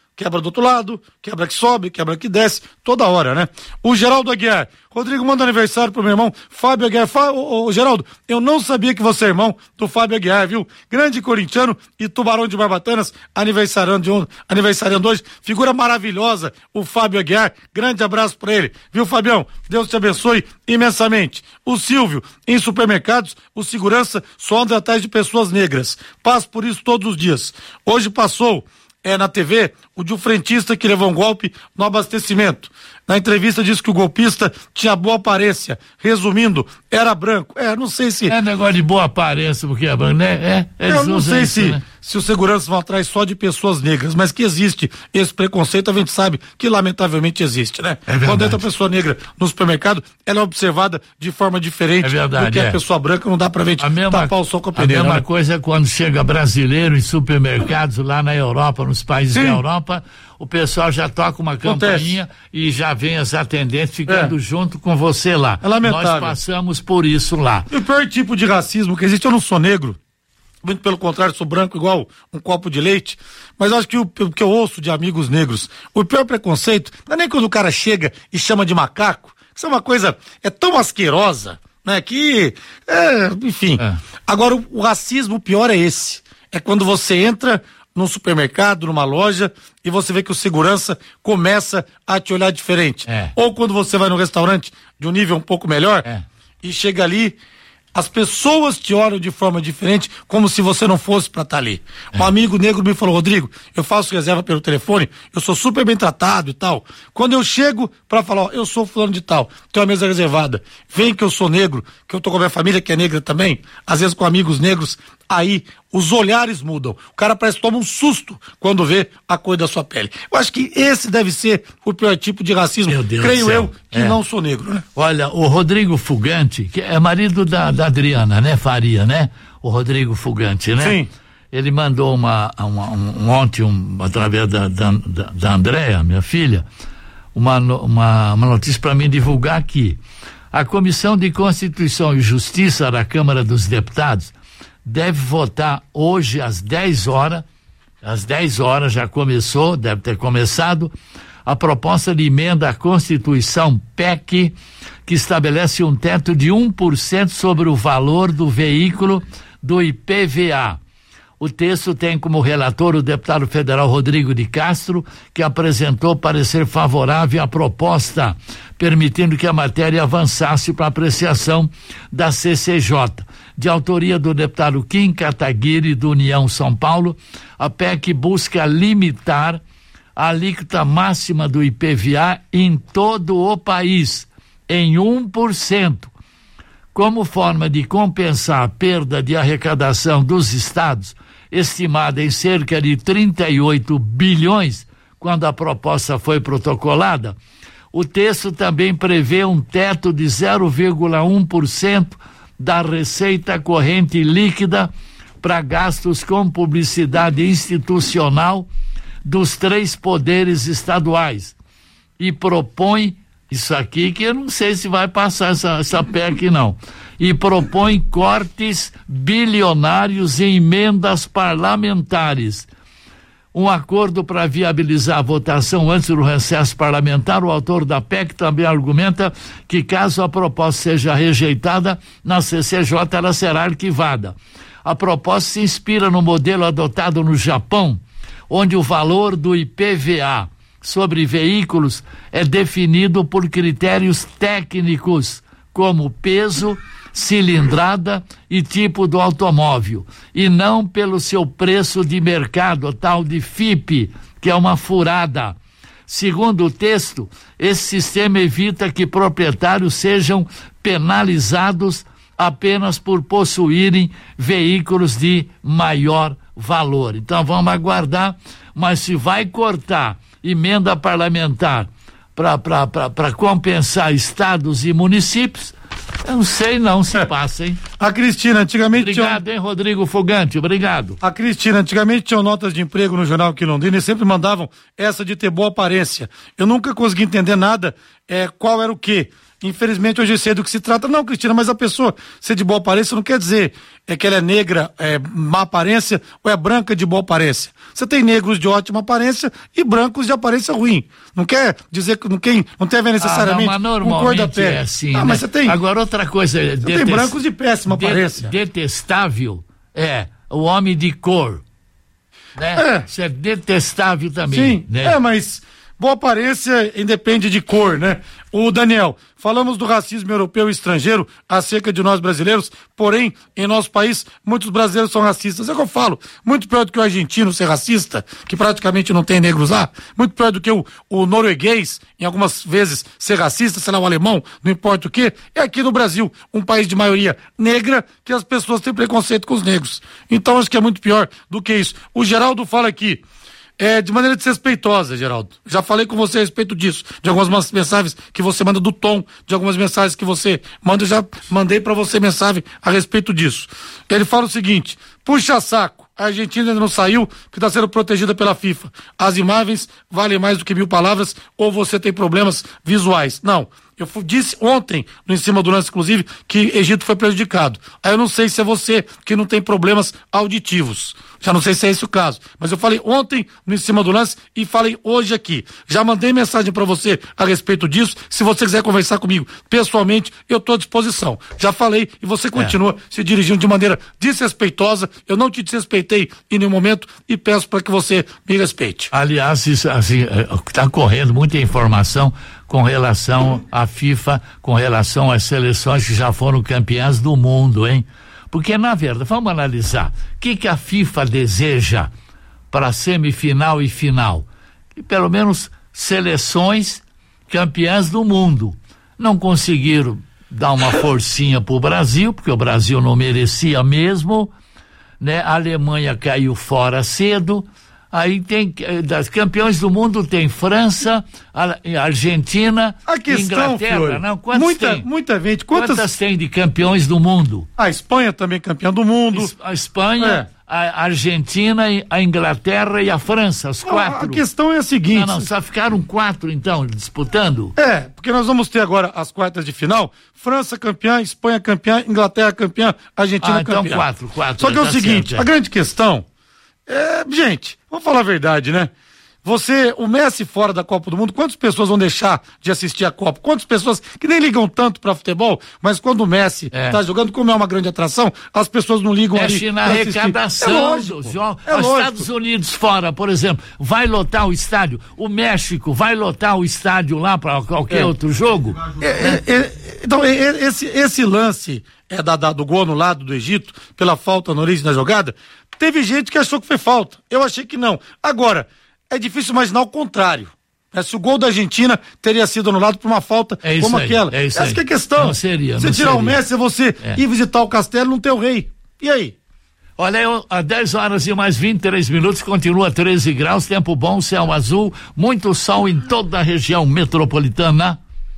quebra do outro lado, quebra que sobe, quebra que desce, toda hora, né? O Geraldo Aguiar, Rodrigo, manda aniversário pro meu irmão Fábio Aguiar. Fá, ô, ô, Geraldo, eu não sabia que você é irmão do Fábio Aguiar, viu? Grande corintiano e Tubarão de Barbatanas, aniversariando, de um, aniversariando hoje, figura maravilhosa, o Fábio Aguiar, grande abraço pra ele, viu, Fabião? Deus te abençoe imensamente. O Silvio, em supermercados, o segurança só anda atrás de pessoas negras, passo por isso todos os dias. Hoje passou É, na T V, o de um frentista que levou um golpe no abastecimento. Na entrevista disse que o golpista tinha boa aparência. Resumindo, era branco. É, não sei se... É negócio de boa aparência, porque é branco, né? É, Eu não sei isso, se, né? se os seguranças vão atrás só de pessoas negras, mas que existe esse preconceito, a gente sabe que lamentavelmente existe, né? É verdade. Quando entra a pessoa negra no supermercado, ela é observada de forma diferente É verdade, do que é. a pessoa branca, não dá pra gente A mesma, tapar o sol com a a peneira. mesma né? coisa é quando chega brasileiro em supermercados lá na Europa, nos países Sim. da Europa, o pessoal já toca uma Acontece. campainha e já vem as atendentes ficando É. junto com você lá. É lamentável. Nós passamos por isso lá. E o pior tipo de racismo que existe, eu não sou negro, muito pelo contrário, sou branco igual um copo de leite, mas eu acho que o, o que eu ouço de amigos negros, o pior preconceito não é nem quando o cara chega e chama de macaco, isso é uma coisa, é tão asquerosa, né, que, é, enfim. É. Agora, o, o racismo pior é esse, é quando você entra num supermercado, numa loja, e você vê que o segurança começa a te olhar diferente. É. Ou quando você vai num restaurante de um nível um pouco melhor, É. e chega ali, as pessoas te olham de forma diferente, como se você não fosse pra estar ali. Um amigo negro me falou: Rodrigo, eu faço reserva pelo telefone, eu sou super bem tratado e tal. Quando eu chego pra falar, ó, eu sou fulano de tal, tenho a mesa reservada, vem que eu sou negro, que eu tô com a minha família que é negra também, às vezes com amigos negros, aí os olhares mudam. O cara parece que toma um susto quando vê a cor da sua pele. Eu acho que esse deve ser o pior tipo de racismo, Meu Deus creio do céu. eu, que É. não sou negro, né? Olha, o Rodrigo Fugante, que é marido da, da Adriana, né, Faria, né? O Rodrigo Fugante, né? Sim. Ele mandou uma, uma um, um, ontem, um, através da, da, da, da Andréa, minha filha, uma, no- uma, uma notícia para mim divulgar aqui. A Comissão de Constituição e Justiça da Câmara dos Deputados deve votar hoje às dez horas, às dez horas já começou, deve ter começado, a proposta de emenda à Constituição P E C, que estabelece um teto de um por cento sobre o valor do veículo do I P V A. O texto tem como relator o deputado federal Rodrigo de Castro, que apresentou parecer favorável à proposta, permitindo que a matéria avançasse para apreciação da C C J. De autoria do deputado Kim Kataguiri, do União São Paulo, a P E C busca limitar a alíquota máxima do I P V A em todo o país, em um por cento. Como forma de compensar a perda de arrecadação dos estados, estimada em cerca de trinta e oito bilhões, quando a proposta foi protocolada, o texto também prevê um teto de zero vírgula um por cento da receita corrente líquida para gastos com publicidade institucional dos três poderes estaduais e propõe isso aqui, que eu não sei se vai passar essa, essa P E C não, e propõe cortes bilionários em emendas parlamentares. Um acordo para viabilizar a votação antes do recesso parlamentar. O autor da P E C também argumenta que, caso a proposta seja rejeitada na C C J, ela será arquivada. A proposta se inspira no modelo adotado no Japão, onde o valor do I P V A sobre veículos é definido por critérios técnicos, como peso, cilindrada e tipo do automóvel, e não pelo seu preço de mercado, tal de F I P, que é uma furada. Segundo o texto, esse sistema evita que proprietários sejam penalizados apenas por possuírem veículos de maior valor. Então vamos aguardar, mas se vai cortar emenda parlamentar para compensar estados e municípios, eu não sei não se passa, hein? A Cristina, antigamente... Obrigado, hein, Rodrigo Fogante, obrigado. A Cristina, antigamente tinham notas de emprego no jornal aqui em Londrina e sempre mandavam essa de ter boa aparência. Eu nunca consegui entender nada, é, qual era o quê? infelizmente hoje eu sei do que se trata. Não, Cristina, mas a pessoa ser de boa aparência não quer dizer é que ela é negra, é má aparência, ou é branca de boa aparência. Você tem negros de ótima aparência e brancos de aparência ruim. Não quer dizer que não, quem, não tem a ver necessariamente ah, não, com cor da pele. É assim, ah, né? mas você tem. Agora outra coisa. Você detest... tem brancos de péssima aparência. Detestável é o homem de cor. Né? É. Isso é detestável também. Sim, né? é, mas boa aparência independe de cor, né? O Daniel, falamos do racismo europeu e estrangeiro acerca de nós brasileiros, porém, em nosso país, muitos brasileiros são racistas. É o que eu falo, muito pior do que o argentino ser racista, que praticamente não tem negros lá, muito pior do que o, o norueguês, em algumas vezes, ser racista, sei lá, o alemão, não importa o quê, é aqui no Brasil, um país de maioria negra, que as pessoas têm preconceito com os negros. Então, acho que é muito pior do que isso. O Geraldo fala aqui, É, de maneira desrespeitosa, Geraldo. Já falei com você a respeito disso, de algumas mensagens que você manda do tom, de algumas mensagens que você manda, eu já mandei pra você mensagem a respeito disso. Ele fala o seguinte, puxa saco, a Argentina ainda não saiu, que está sendo protegida pela FIFA. As imagens valem mais do que mil palavras, ou você tem problemas visuais. Não. Eu disse ontem, no Em Cima do Lance, inclusive, que Egito foi prejudicado. Aí eu não sei se é você que não tem problemas auditivos. Já não sei se é esse o caso. Mas eu falei ontem, no Em Cima do Lance, e falei hoje aqui. Já mandei mensagem para você a respeito disso. Se você quiser conversar comigo pessoalmente, eu estou à disposição. Já falei e você continua é. se dirigindo de maneira desrespeitosa. Eu não te desrespeitei em nenhum momento e peço para que você me respeite. Aliás, isso, assim, está correndo muita informação com relação à FIFA, com relação às seleções que já foram campeãs do mundo, hein? Porque, na verdade, vamos analisar, o que que a FIFA deseja para semifinal e final? E pelo menos seleções campeãs do mundo. Não conseguiram dar uma forcinha pro Brasil, porque o Brasil não merecia mesmo, né? A Alemanha caiu fora cedo. Aí tem, das campeões do mundo tem França, a, a Argentina, a questão, Inglaterra, Fiore, não? Quantas muita, tem? muita gente, quantas... quantas tem de campeões do mundo? A Espanha também campeã do mundo. A Espanha, é. a Argentina, a Inglaterra e a França, as quatro. A questão é a seguinte... Não, não, só ficaram quatro então, disputando? É, porque nós vamos ter agora as quartas de final, França campeã, Espanha campeã, Inglaterra campeã, Argentina ah, então campeã. quatro, quatro. Só que é o tá seguinte, certo, é. a grande questão é, gente, vamos falar a verdade, né? Você, o Messi fora da Copa do Mundo, quantas pessoas vão deixar de assistir a Copa? Quantas pessoas que nem ligam tanto pra futebol, mas quando o Messi é. tá jogando, como é uma grande atração, as pessoas não ligam ali. Mexe na arrecadação é dos jogos. É Os Estados Unidos fora, por exemplo, vai lotar o estádio. O México vai lotar o estádio lá para qualquer é. outro jogo? É, é, é, então, é, esse, esse lance é da, da, do gol no lado do Egito, pela falta na origem da jogada, teve gente que achou que foi falta. Eu achei que não. Agora, é difícil imaginar o contrário. É, se o gol da Argentina teria sido anulado por uma falta é como aí, aquela. É isso Essa aí. que é a questão. Não seria. Você não tirar seria. o Messi, é você é. ir visitar o castelo e não ter o rei. E aí? Olha, eu, a dez horas e mais vinte e três minutos, continua treze graus, tempo bom, céu azul, muito sol em toda a região metropolitana.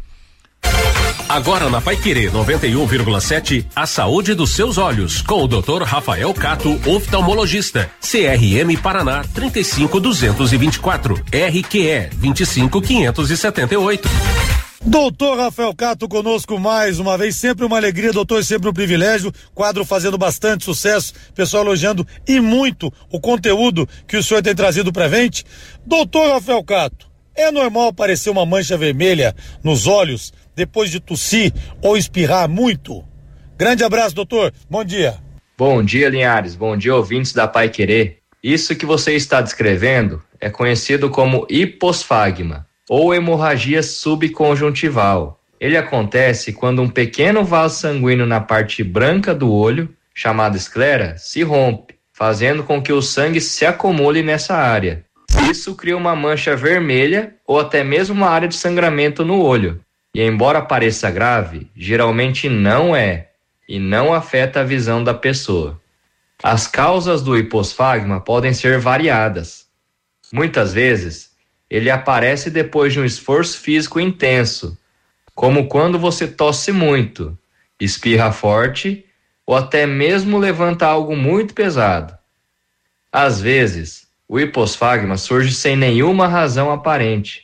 Agora na Paiquerê noventa e um vírgula sete, a saúde dos seus olhos, com o doutor Rafael Cato, oftalmologista. C R M Paraná trinta e cinco duzentos e vinte e quatro, R Q E vinte e cinco quinhentos e setenta e oito. Doutor Rafael Cato conosco mais uma vez, sempre uma alegria, doutor, sempre um privilégio, quadro fazendo bastante sucesso, pessoal elogiando e muito o conteúdo que o senhor tem trazido pra gente. Doutor Rafael Cato, é normal aparecer uma mancha vermelha nos olhos depois de tossir ou espirrar muito? Grande abraço, doutor. Bom dia. Bom dia, Linhares. Bom dia, ouvintes da Paiquerê. Isso que você está descrevendo é conhecido como hiposfagma ou hemorragia subconjuntival. Ele acontece quando um pequeno vaso sanguíneo na parte branca do olho, chamado esclera, se rompe, fazendo com que o sangue se acumule nessa área. Isso cria uma mancha vermelha ou até mesmo uma área de sangramento no olho. E embora pareça grave, geralmente não é e não afeta a visão da pessoa. As causas do hiposfagma podem ser variadas. Muitas vezes, ele aparece depois de um esforço físico intenso, como quando você tosse muito, espirra forte ou até mesmo levanta algo muito pesado. Às vezes, o hiposfagma surge sem nenhuma razão aparente,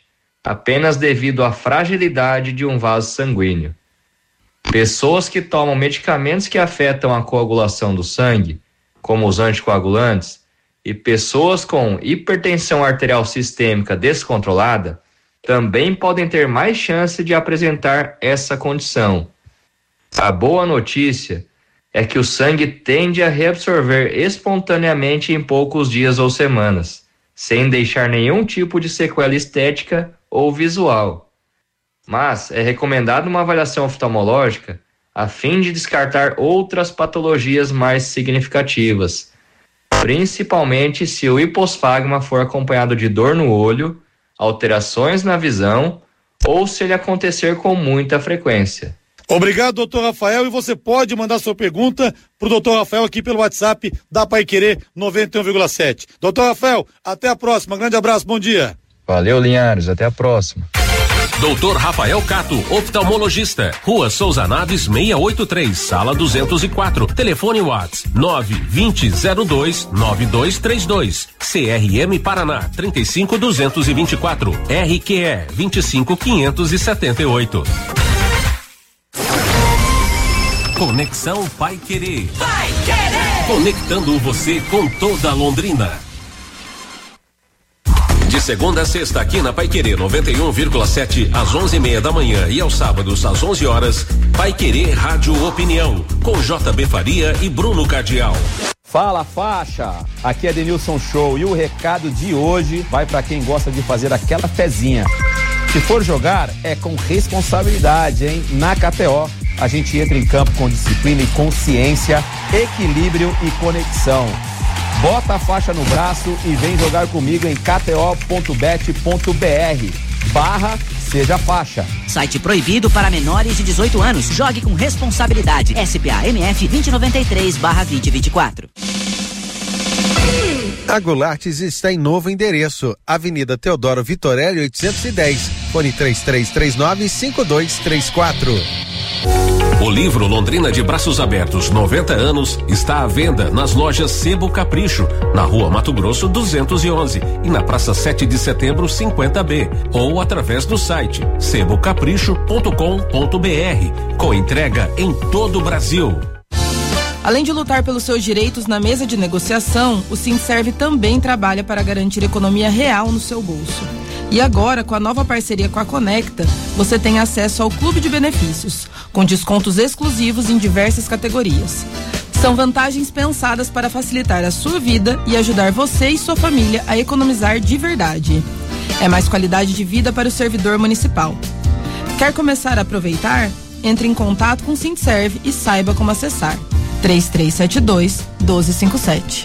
apenas devido à fragilidade de um vaso sanguíneo. Pessoas que tomam medicamentos que afetam a coagulação do sangue, como os anticoagulantes, e pessoas com hipertensão arterial sistêmica descontrolada também podem ter mais chance de apresentar essa condição. A boa notícia é que o sangue tende a reabsorver espontaneamente em poucos dias ou semanas, sem deixar nenhum tipo de sequela estética ou visual. Mas é recomendada uma avaliação oftalmológica a fim de descartar outras patologias mais significativas, principalmente se o hiposfagma for acompanhado de dor no olho, alterações na visão ou se ele acontecer com muita frequência. Obrigado, doutor Rafael, e você pode mandar sua pergunta pro doutor Rafael aqui pelo WhatsApp da Paiquerê noventa e um vírgula sete. doutor Rafael, até a próxima, grande abraço, bom dia. Valeu, Linhares, até a próxima. doutor Rafael Cato, oftalmologista, Rua Souza Naves seiscentos e oitenta e três, sala duzentos e quatro, telefone WhatsApp nove vinte zero dois nove dois três dois, C R M Paraná trinta e cinco duzentos e vinte e quatro, R Q E vinte e cinco quinhentos e setenta e oito. Conexão Paiquerê. Paiquerê. Conectando você com toda Londrina. De segunda a sexta aqui na Paiquerê noventa e um vírgula sete às onze e meia da manhã e aos sábados às onze horas, Paiquerê Rádio Opinião com J B Faria e Bruno Cardial. Fala, faixa! Aqui é Denilson Show e o recado de hoje vai para quem gosta de fazer aquela fezinha. Se for jogar, é com responsabilidade, hein? Na K T O, a gente entra em campo com disciplina e consciência, equilíbrio e conexão. Bota a faixa no braço e vem jogar comigo em k t o ponto bet ponto b r barra seja faixa. Site proibido para menores de dezoito anos. Jogue com responsabilidade. S P A M F vinte e noventa e três barra vinte e vinte e quatro. A Goulartes está em novo endereço, Avenida Teodoro Vitorelli oitocentos e dez, fone três três três nove cinco dois três quatro. O livro Londrina de Braços Abertos noventa anos está à venda nas lojas Sebo Capricho, na Rua Mato Grosso duzentos e onze e na Praça sete de Setembro cinquenta B, ou através do site sebo capricho ponto com ponto b r, com entrega em todo o Brasil. Além de lutar pelos seus direitos na mesa de negociação, o Sinserv também trabalha para garantir economia real no seu bolso. E agora, com a nova parceria com a Conecta, você tem acesso ao Clube de Benefícios, com descontos exclusivos em diversas categorias. São vantagens pensadas para facilitar a sua vida e ajudar você e sua família a economizar de verdade. É mais qualidade de vida para o servidor municipal. Quer começar a aproveitar? Entre em contato com o Sinserv e saiba como acessar. três três sete dois, um dois cinco sete.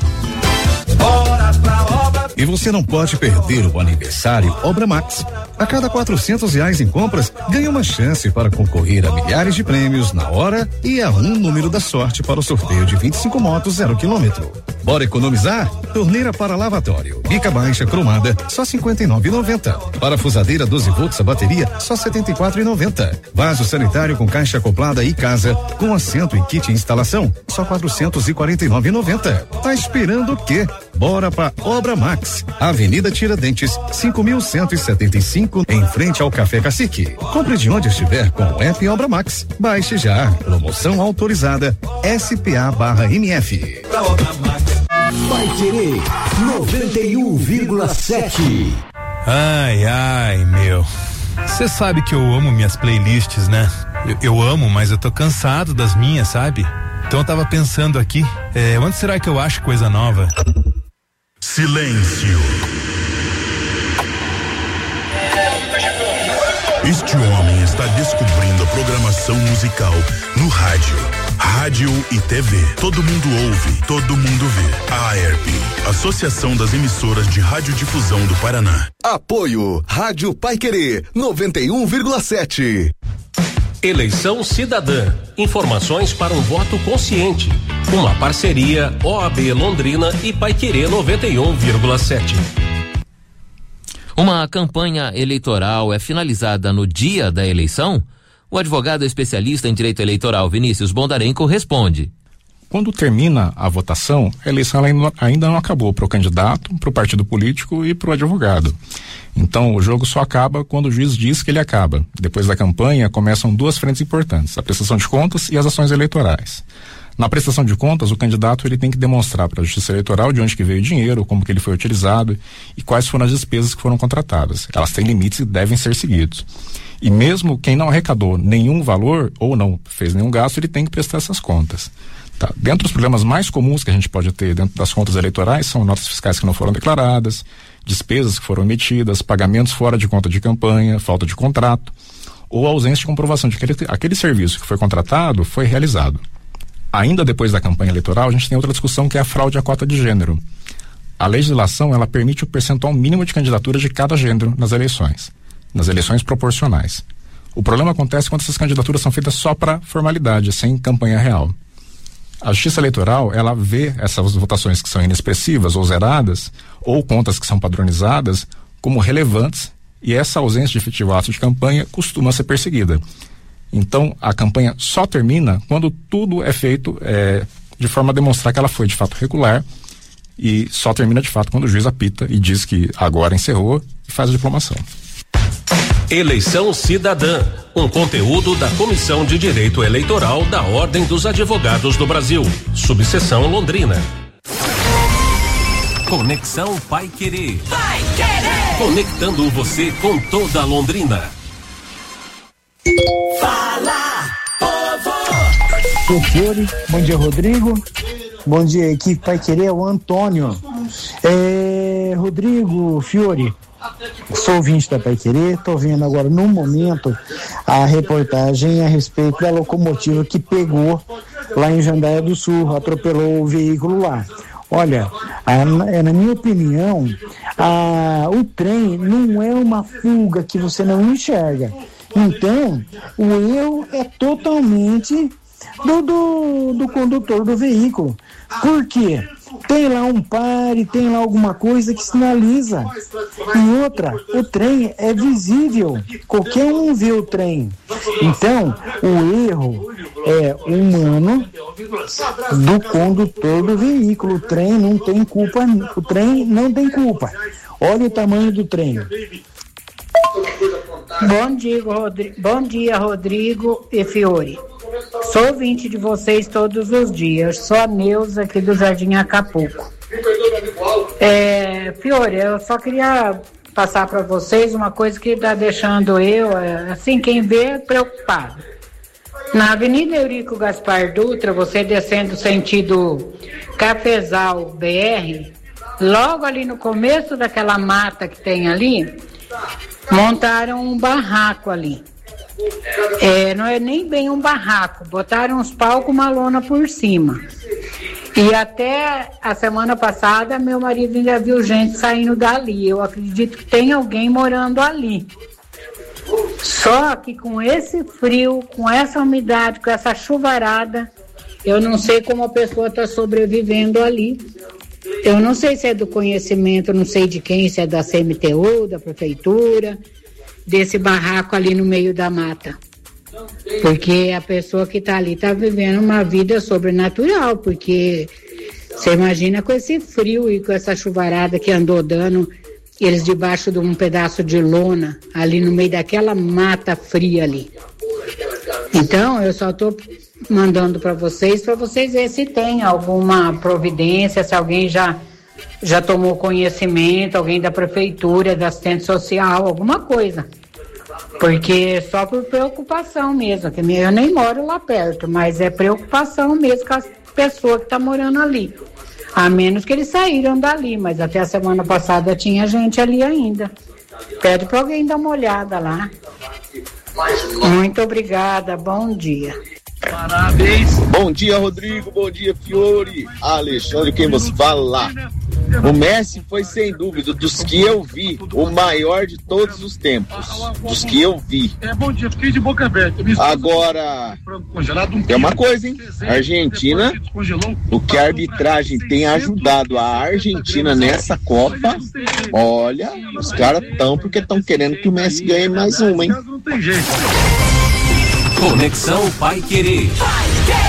E você não pode perder o aniversário Obra Max. A cada quatrocentos reais em compras, ganha uma chance para concorrer a milhares de prêmios na hora e a um número da sorte para o sorteio de vinte e cinco motos zero quilômetro. Bora economizar? Torneira para lavatório, bica baixa cromada, só cinquenta e nove reais e noventa centavos. Parafusadeira doze volts a bateria, só setenta e quatro reais e noventa centavos. Vaso sanitário com caixa acoplada e casa, com assento e kit instalação, só quatrocentos e quarenta e nove reais e noventa centavos. Tá esperando o quê? Bora pra Obra Max, Avenida Tiradentes, cinco mil cento e setenta e cinco, em frente ao Café Cacique. Compre de onde estiver com o app Obra Max. Baixe já. Promoção autorizada S P A barra M F. Paiquerê noventa e um vírgula sete. Ai, ai, meu. Você sabe que eu amo minhas playlists, né? Eu, eu amo, mas eu tô cansado das minhas, sabe? Então eu tava pensando aqui, é, onde será que eu acho coisa nova? Silêncio. Este homem está descobrindo a programação musical no rádio, rádio e T V. Todo mundo ouve, todo mundo vê. A AERP, Associação das Emissoras de Radiodifusão do Paraná. Apoio Rádio Paiquerê noventa e um vírgula sete. Eleição Cidadã. Informações para um voto consciente. Uma parceria O A B Londrina e Paiquerê noventa e um vírgula sete. Uma campanha eleitoral é finalizada no dia da eleição? O advogado especialista em direito eleitoral Vinícius Bondarenko responde. quando termina a votação, a eleição ela ainda não acabou para o candidato, para o partido político e para o advogado. Então, o jogo só acaba quando o juiz diz que ele acaba. Depois da campanha, começam duas frentes importantes, a prestação de contas e as ações eleitorais. Na prestação de contas, o candidato ele tem que demonstrar para a Justiça Eleitoral de onde que veio o dinheiro, como que ele foi utilizado e quais foram as despesas que foram contratadas. Elas têm limites e devem ser seguidos. E mesmo quem não arrecadou nenhum valor ou não fez nenhum gasto, ele tem que prestar essas contas. Tá. Dentro dos problemas mais comuns que a gente pode ter dentro das contas eleitorais são notas fiscais que não foram declaradas, despesas que foram emitidas, pagamentos fora de conta de campanha, falta de contrato ou ausência de comprovação de que aquele, aquele serviço que foi contratado foi realizado. Ainda depois da campanha eleitoral, a gente tem outra discussão que é a fraude à cota de gênero. A legislação, ela permite o percentual mínimo de candidaturas de cada gênero nas eleições, nas eleições proporcionais. O problema acontece quando essas candidaturas são feitas só para formalidade, sem campanha real. A Justiça Eleitoral, ela vê essas votações que são inexpressivas ou zeradas, ou contas que são padronizadas, como relevantes, e essa ausência de efetivo ato de campanha costuma ser perseguida. Então, a campanha só termina quando tudo é feito é, de forma a demonstrar que ela foi de fato regular, e só termina de fato quando o juiz apita e diz que agora encerrou e faz a diplomação. Eleição Cidadã, um conteúdo da Comissão de Direito Eleitoral da Ordem dos Advogados do Brasil, subseção Londrina. Conexão Paiquerê. Paiquerê. Conectando você com toda a Londrina. Fala, povo! Fiore, bom dia, Rodrigo. Bom dia, equipe Paiquerê, é o Antônio. É, Rodrigo, Fiore, sou ouvinte da Paiquerê, estou vendo agora no momento a reportagem a respeito da locomotiva que pegou lá em Jandaia do Sul, atropelou o veículo lá. Olha, a, na minha opinião, a, o trem não é uma fuga que você não enxerga. Então, o erro é totalmente do, do, do condutor do veículo. Por quê? Tem lá um pare, tem lá alguma coisa que sinaliza. E outra, o trem é visível. Qualquer um vê o trem. Então, o erro é humano do condutor do veículo. O trem não tem culpa. O trem não tem culpa. Olha o tamanho do trem. Bom dia, Rodrigo, bom dia, Rodrigo e Fiore. Sou ouvinte de vocês todos os dias. Sou a Neuza aqui do Jardim Acapulco. É, Fiore, eu só queria passar para vocês uma coisa que está deixando eu, assim, quem vê, preocupado. Na Avenida Eurico Gaspar Dutra, você descendo sentido Cafezal B R, logo ali no começo daquela mata que tem ali, montaram um barraco ali. É, não é nem bem um barraco, botaram uns pau com uma lona por cima. E até a semana passada, meu marido ainda viu gente saindo dali. Eu acredito que tem alguém morando ali. Só que com esse frio, com essa umidade, com essa chuvarada, eu não sei como a pessoa está sobrevivendo ali. Eu não sei se é do conhecimento, não sei de quem, se é da C M T U, da prefeitura, desse barraco ali no meio da mata. Porque a pessoa que está ali está vivendo uma vida sobrenatural, porque você imagina com esse frio e com essa chuvarada que andou dando, eles debaixo de um pedaço de lona, ali no meio daquela mata fria ali. Então, eu só estou mandando para vocês, para vocês verem se tem alguma providência, se alguém já, já tomou conhecimento, alguém da prefeitura, da assistente social, alguma coisa. Porque só por preocupação mesmo, que eu nem moro lá perto, mas é preocupação mesmo com a pessoa que está morando ali. A menos que eles saíram dali, mas até a semana passada tinha gente ali ainda. Pede para alguém dar uma olhada lá. Muito obrigada, bom dia. Parabéns. Bom dia, Rodrigo. Bom dia, Fiore. Alexandre, quem você fala lá? O Messi foi, sem dúvida, dos que eu vi, o maior de todos os tempos. Dos que eu vi. É, bom dia, fiquei de boca aberta. Agora, tem uma coisa, hein? A Argentina, o que a arbitragem tem ajudado a Argentina nessa Copa, olha, os caras estão porque estão querendo que o Messi ganhe mais uma, hein? Conexão Paiquerê.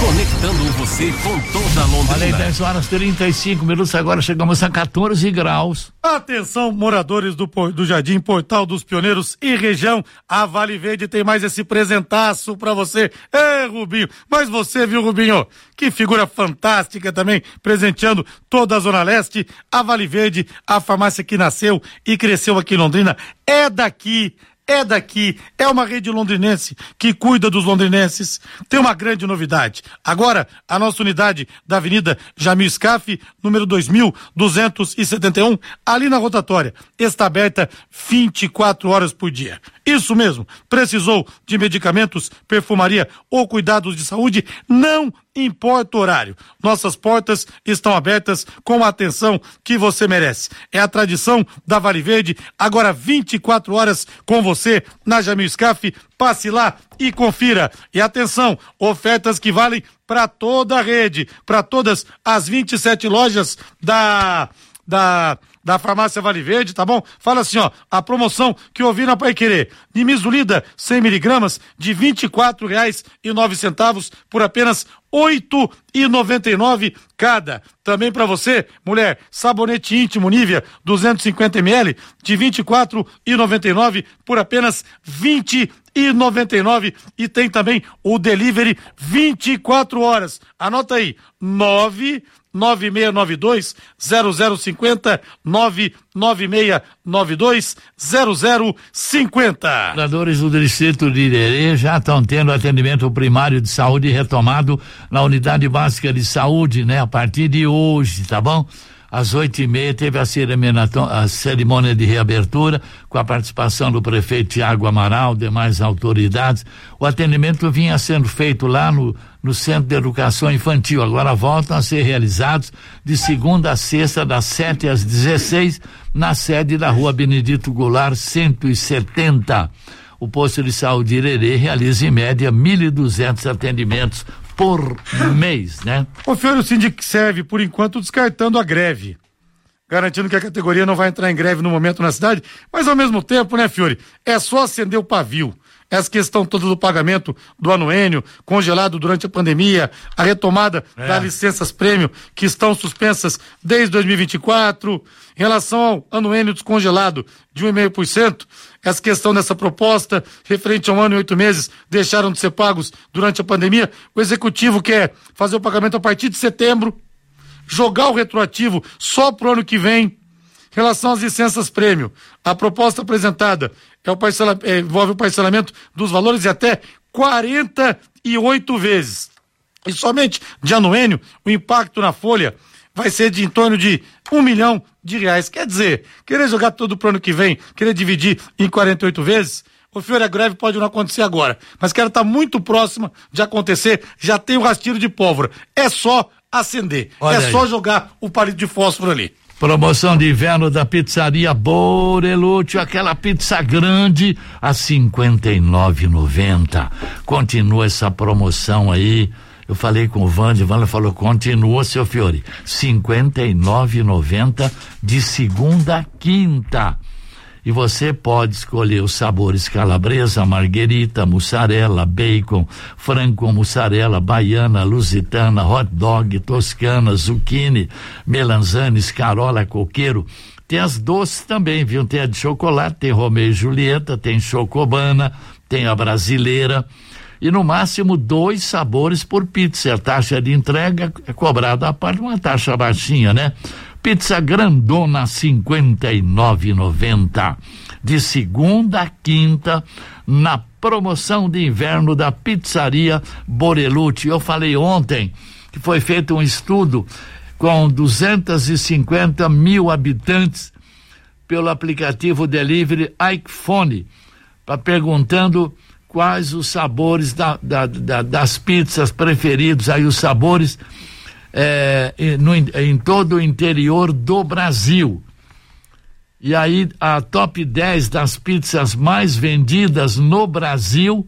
Conectando você com toda a Londrina. Falei dez horas e trinta e cinco minutos, agora chegamos a quatorze graus. Atenção, moradores do, do Jardim Portal dos Pioneiros e região, a Vale Verde tem mais esse presentaço pra você. É, Rubinho, mas você viu, Rubinho, que figura fantástica também, presenteando toda a Zona Leste. A Vale Verde, a farmácia que nasceu e cresceu aqui em Londrina, é daqui. É daqui, é uma rede londrinense que cuida dos londrinenses. Tem uma grande novidade. Agora, a nossa unidade da Avenida Jamil Scaff, número dois mil duzentos e setenta e um, ali na rotatória, está aberta vinte e quatro horas por dia. Isso mesmo, precisou de medicamentos, perfumaria ou cuidados de saúde, não importa o horário. Nossas portas estão abertas com a atenção que você merece. É a tradição da Vale Verde, agora vinte e quatro horas com você na Jamil Scaff. Passe lá e confira. E atenção, ofertas que valem para toda a rede, para todas as vinte e sete lojas da da da farmácia Vale Verde, tá bom? Fala assim, ó, a promoção que eu vi na Paiquerê, Nimisulida cem miligramas de vinte e quatro reais e nove centavos por apenas oito reais e noventa e nove centavos cada. Também para você, mulher, sabonete íntimo Nivea duzentos e cinquenta mililitros de vinte e quatro reais e noventa e nove centavos por apenas vinte reais e noventa e nove centavos. E tem também o delivery vinte e quatro horas. Anota aí, nove nove seis nove dois zero zero cinco zero, nove nove seis nove dois zero zero cinco zero. Moradores do distrito de Irerê já estão tendo atendimento primário de saúde retomado na unidade básica de saúde, né? A partir de hoje, tá bom? Às oito e meia teve a cerimônia, a cerimônia de reabertura com a participação do prefeito Tiago Amaral, demais autoridades. O atendimento vinha sendo feito lá no, no Centro de Educação Infantil. Agora voltam a ser realizados de segunda a sexta, das sete às dezesseis, na sede da Rua Benedito Goulart, cento e setenta. O posto de saúde Irerê realiza em média mil e duzentos atendimentos por mês, né? O Fiore, o síndico serve, por enquanto, descartando a greve, garantindo que a categoria não vai entrar em greve no momento na cidade, mas ao mesmo tempo, né, Fiore, é só acender o pavio. Essa questão toda do pagamento do anuênio, congelado durante a pandemia, a retomada é. das licenças prêmio, que estão suspensas desde dois mil e vinte e quatro, em relação ao anuênio descongelado de um vírgula cinco por cento, essa questão dessa proposta, referente a um ano e oito meses, deixaram de ser pagos durante a pandemia. O executivo quer fazer o pagamento a partir de setembro, jogar o retroativo só pro ano que vem. Em relação às licenças prêmio, a proposta apresentada é o parcela, é, envolve o parcelamento dos valores de até quarenta e oito vezes. E somente de anuênio, o impacto na folha vai ser de em torno de um milhão de reais. Quer dizer, querer jogar tudo pro ano que vem, querer dividir em quarenta e oito vezes, o Fiore, a greve pode não acontecer agora, mas que ela está muito próxima de acontecer, já tem o rastilho de pólvora. É só acender, Olha é aí. só jogar o palito de fósforo ali. Promoção de inverno da pizzaria Borelúcio, aquela pizza grande a cinquenta e nove reais e noventa centavos. Continua essa promoção aí. Eu falei com o Vande, o Vande falou, continua, seu Fiore, cinquenta e nove reais e noventa centavos de segunda a quinta. E você pode escolher os sabores calabresa, marguerita, mussarela, bacon, frango com mussarela, baiana, lusitana, hot dog, toscana, zucchini, melanzane, escarola, coqueiro. Tem as doces também, viu? Tem a de chocolate, tem Romeu e Julieta, tem chocobana, tem a brasileira. E no máximo dois sabores por pizza. A taxa de entrega é cobrada à parte, uma taxa baixinha, né? Pizza grandona cinquenta e nove reais e noventa centavos. De segunda a quinta, na promoção de inverno da pizzaria Borelúcio. Eu falei ontem que foi feito um estudo com duzentos e cinquenta mil habitantes pelo aplicativo Delivery iPhone, pra, perguntando quais os sabores da, da, da, das pizzas preferidos, aí os sabores É, no, em todo o interior do Brasil. E aí a top dez das pizzas mais vendidas no Brasil,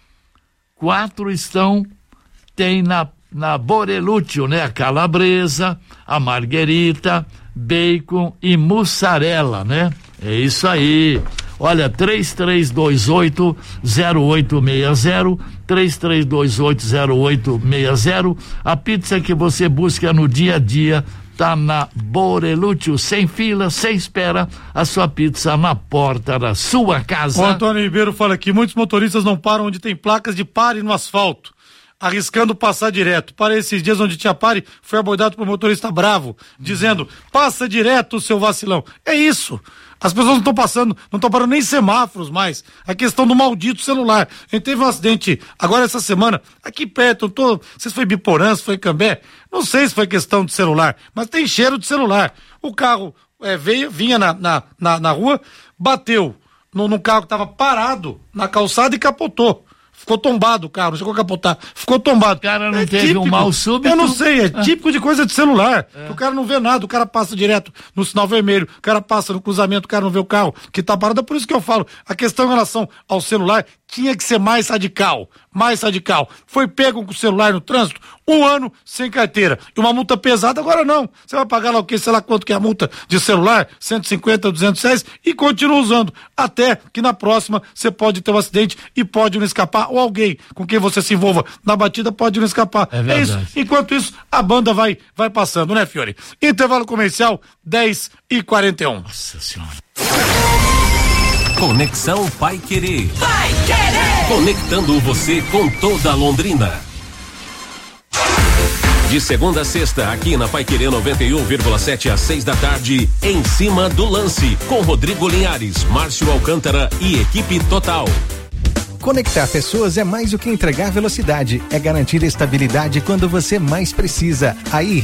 quatro estão, tem na, na Borelúcio, né? A calabresa, a marguerita, bacon e mussarela, né? É isso aí. Olha, três três dois oito zero oito seis zero, três três dois oito zero oito seis zero. A pizza que você busca no dia a dia tá na Borelúcio, sem fila, sem espera, a sua pizza na porta da sua casa. O Antônio Ribeiro fala aqui, muitos motoristas não param onde tem placas de pare no asfalto, arriscando passar direto. Para esses dias onde tinha pare, foi abordado por um motorista bravo, dizendo, passa direto, seu vacilão. É isso. As pessoas não estão passando, não estão parando nem semáforos mais. A questão do maldito celular. A gente teve um acidente agora essa semana, aqui perto, eu tô, não sei se foi Biporã, se foi Cambé, não sei se foi questão de celular, mas tem cheiro de celular. O carro é, veio, vinha na, na, na, na rua, bateu no, no carro que estava parado na calçada e capotou. Ficou tombado o carro, não chegou a capotar. Ficou tombado. O cara não é teve típico, um mal súbito? Eu não sei, é típico de coisa de celular. É. O cara não vê nada, o cara passa direto no sinal vermelho, o cara passa no cruzamento, o cara não vê o carro que tá parado. É por isso que eu falo, a questão em relação ao celular tinha que ser mais radical. Mais radical. Foi pego com o celular no trânsito, um ano sem carteira. E uma multa pesada, agora não. Você vai pagar lá o quê? Sei lá quanto que é a multa de celular, cento e cinquenta, duzentos reais, e continua usando. Até que na próxima você pode ter um acidente e pode não escapar, ou alguém com quem você se envolva na batida pode não escapar. É verdade. É isso. Enquanto isso, a banda vai, vai passando, né, Fiore? Intervalo comercial, dez e quarenta e um. Nossa Senhora. Conexão Paiquerê. Paiquerê. Conectando você com toda a Londrina. De segunda a sexta, aqui na Paiquerê noventa e um vírgula sete às seis da tarde, em cima do lance, com Rodrigo Linhares, Márcio Alcântara e equipe total. Conectar pessoas é mais do que entregar velocidade, é garantir estabilidade quando você mais precisa. Aí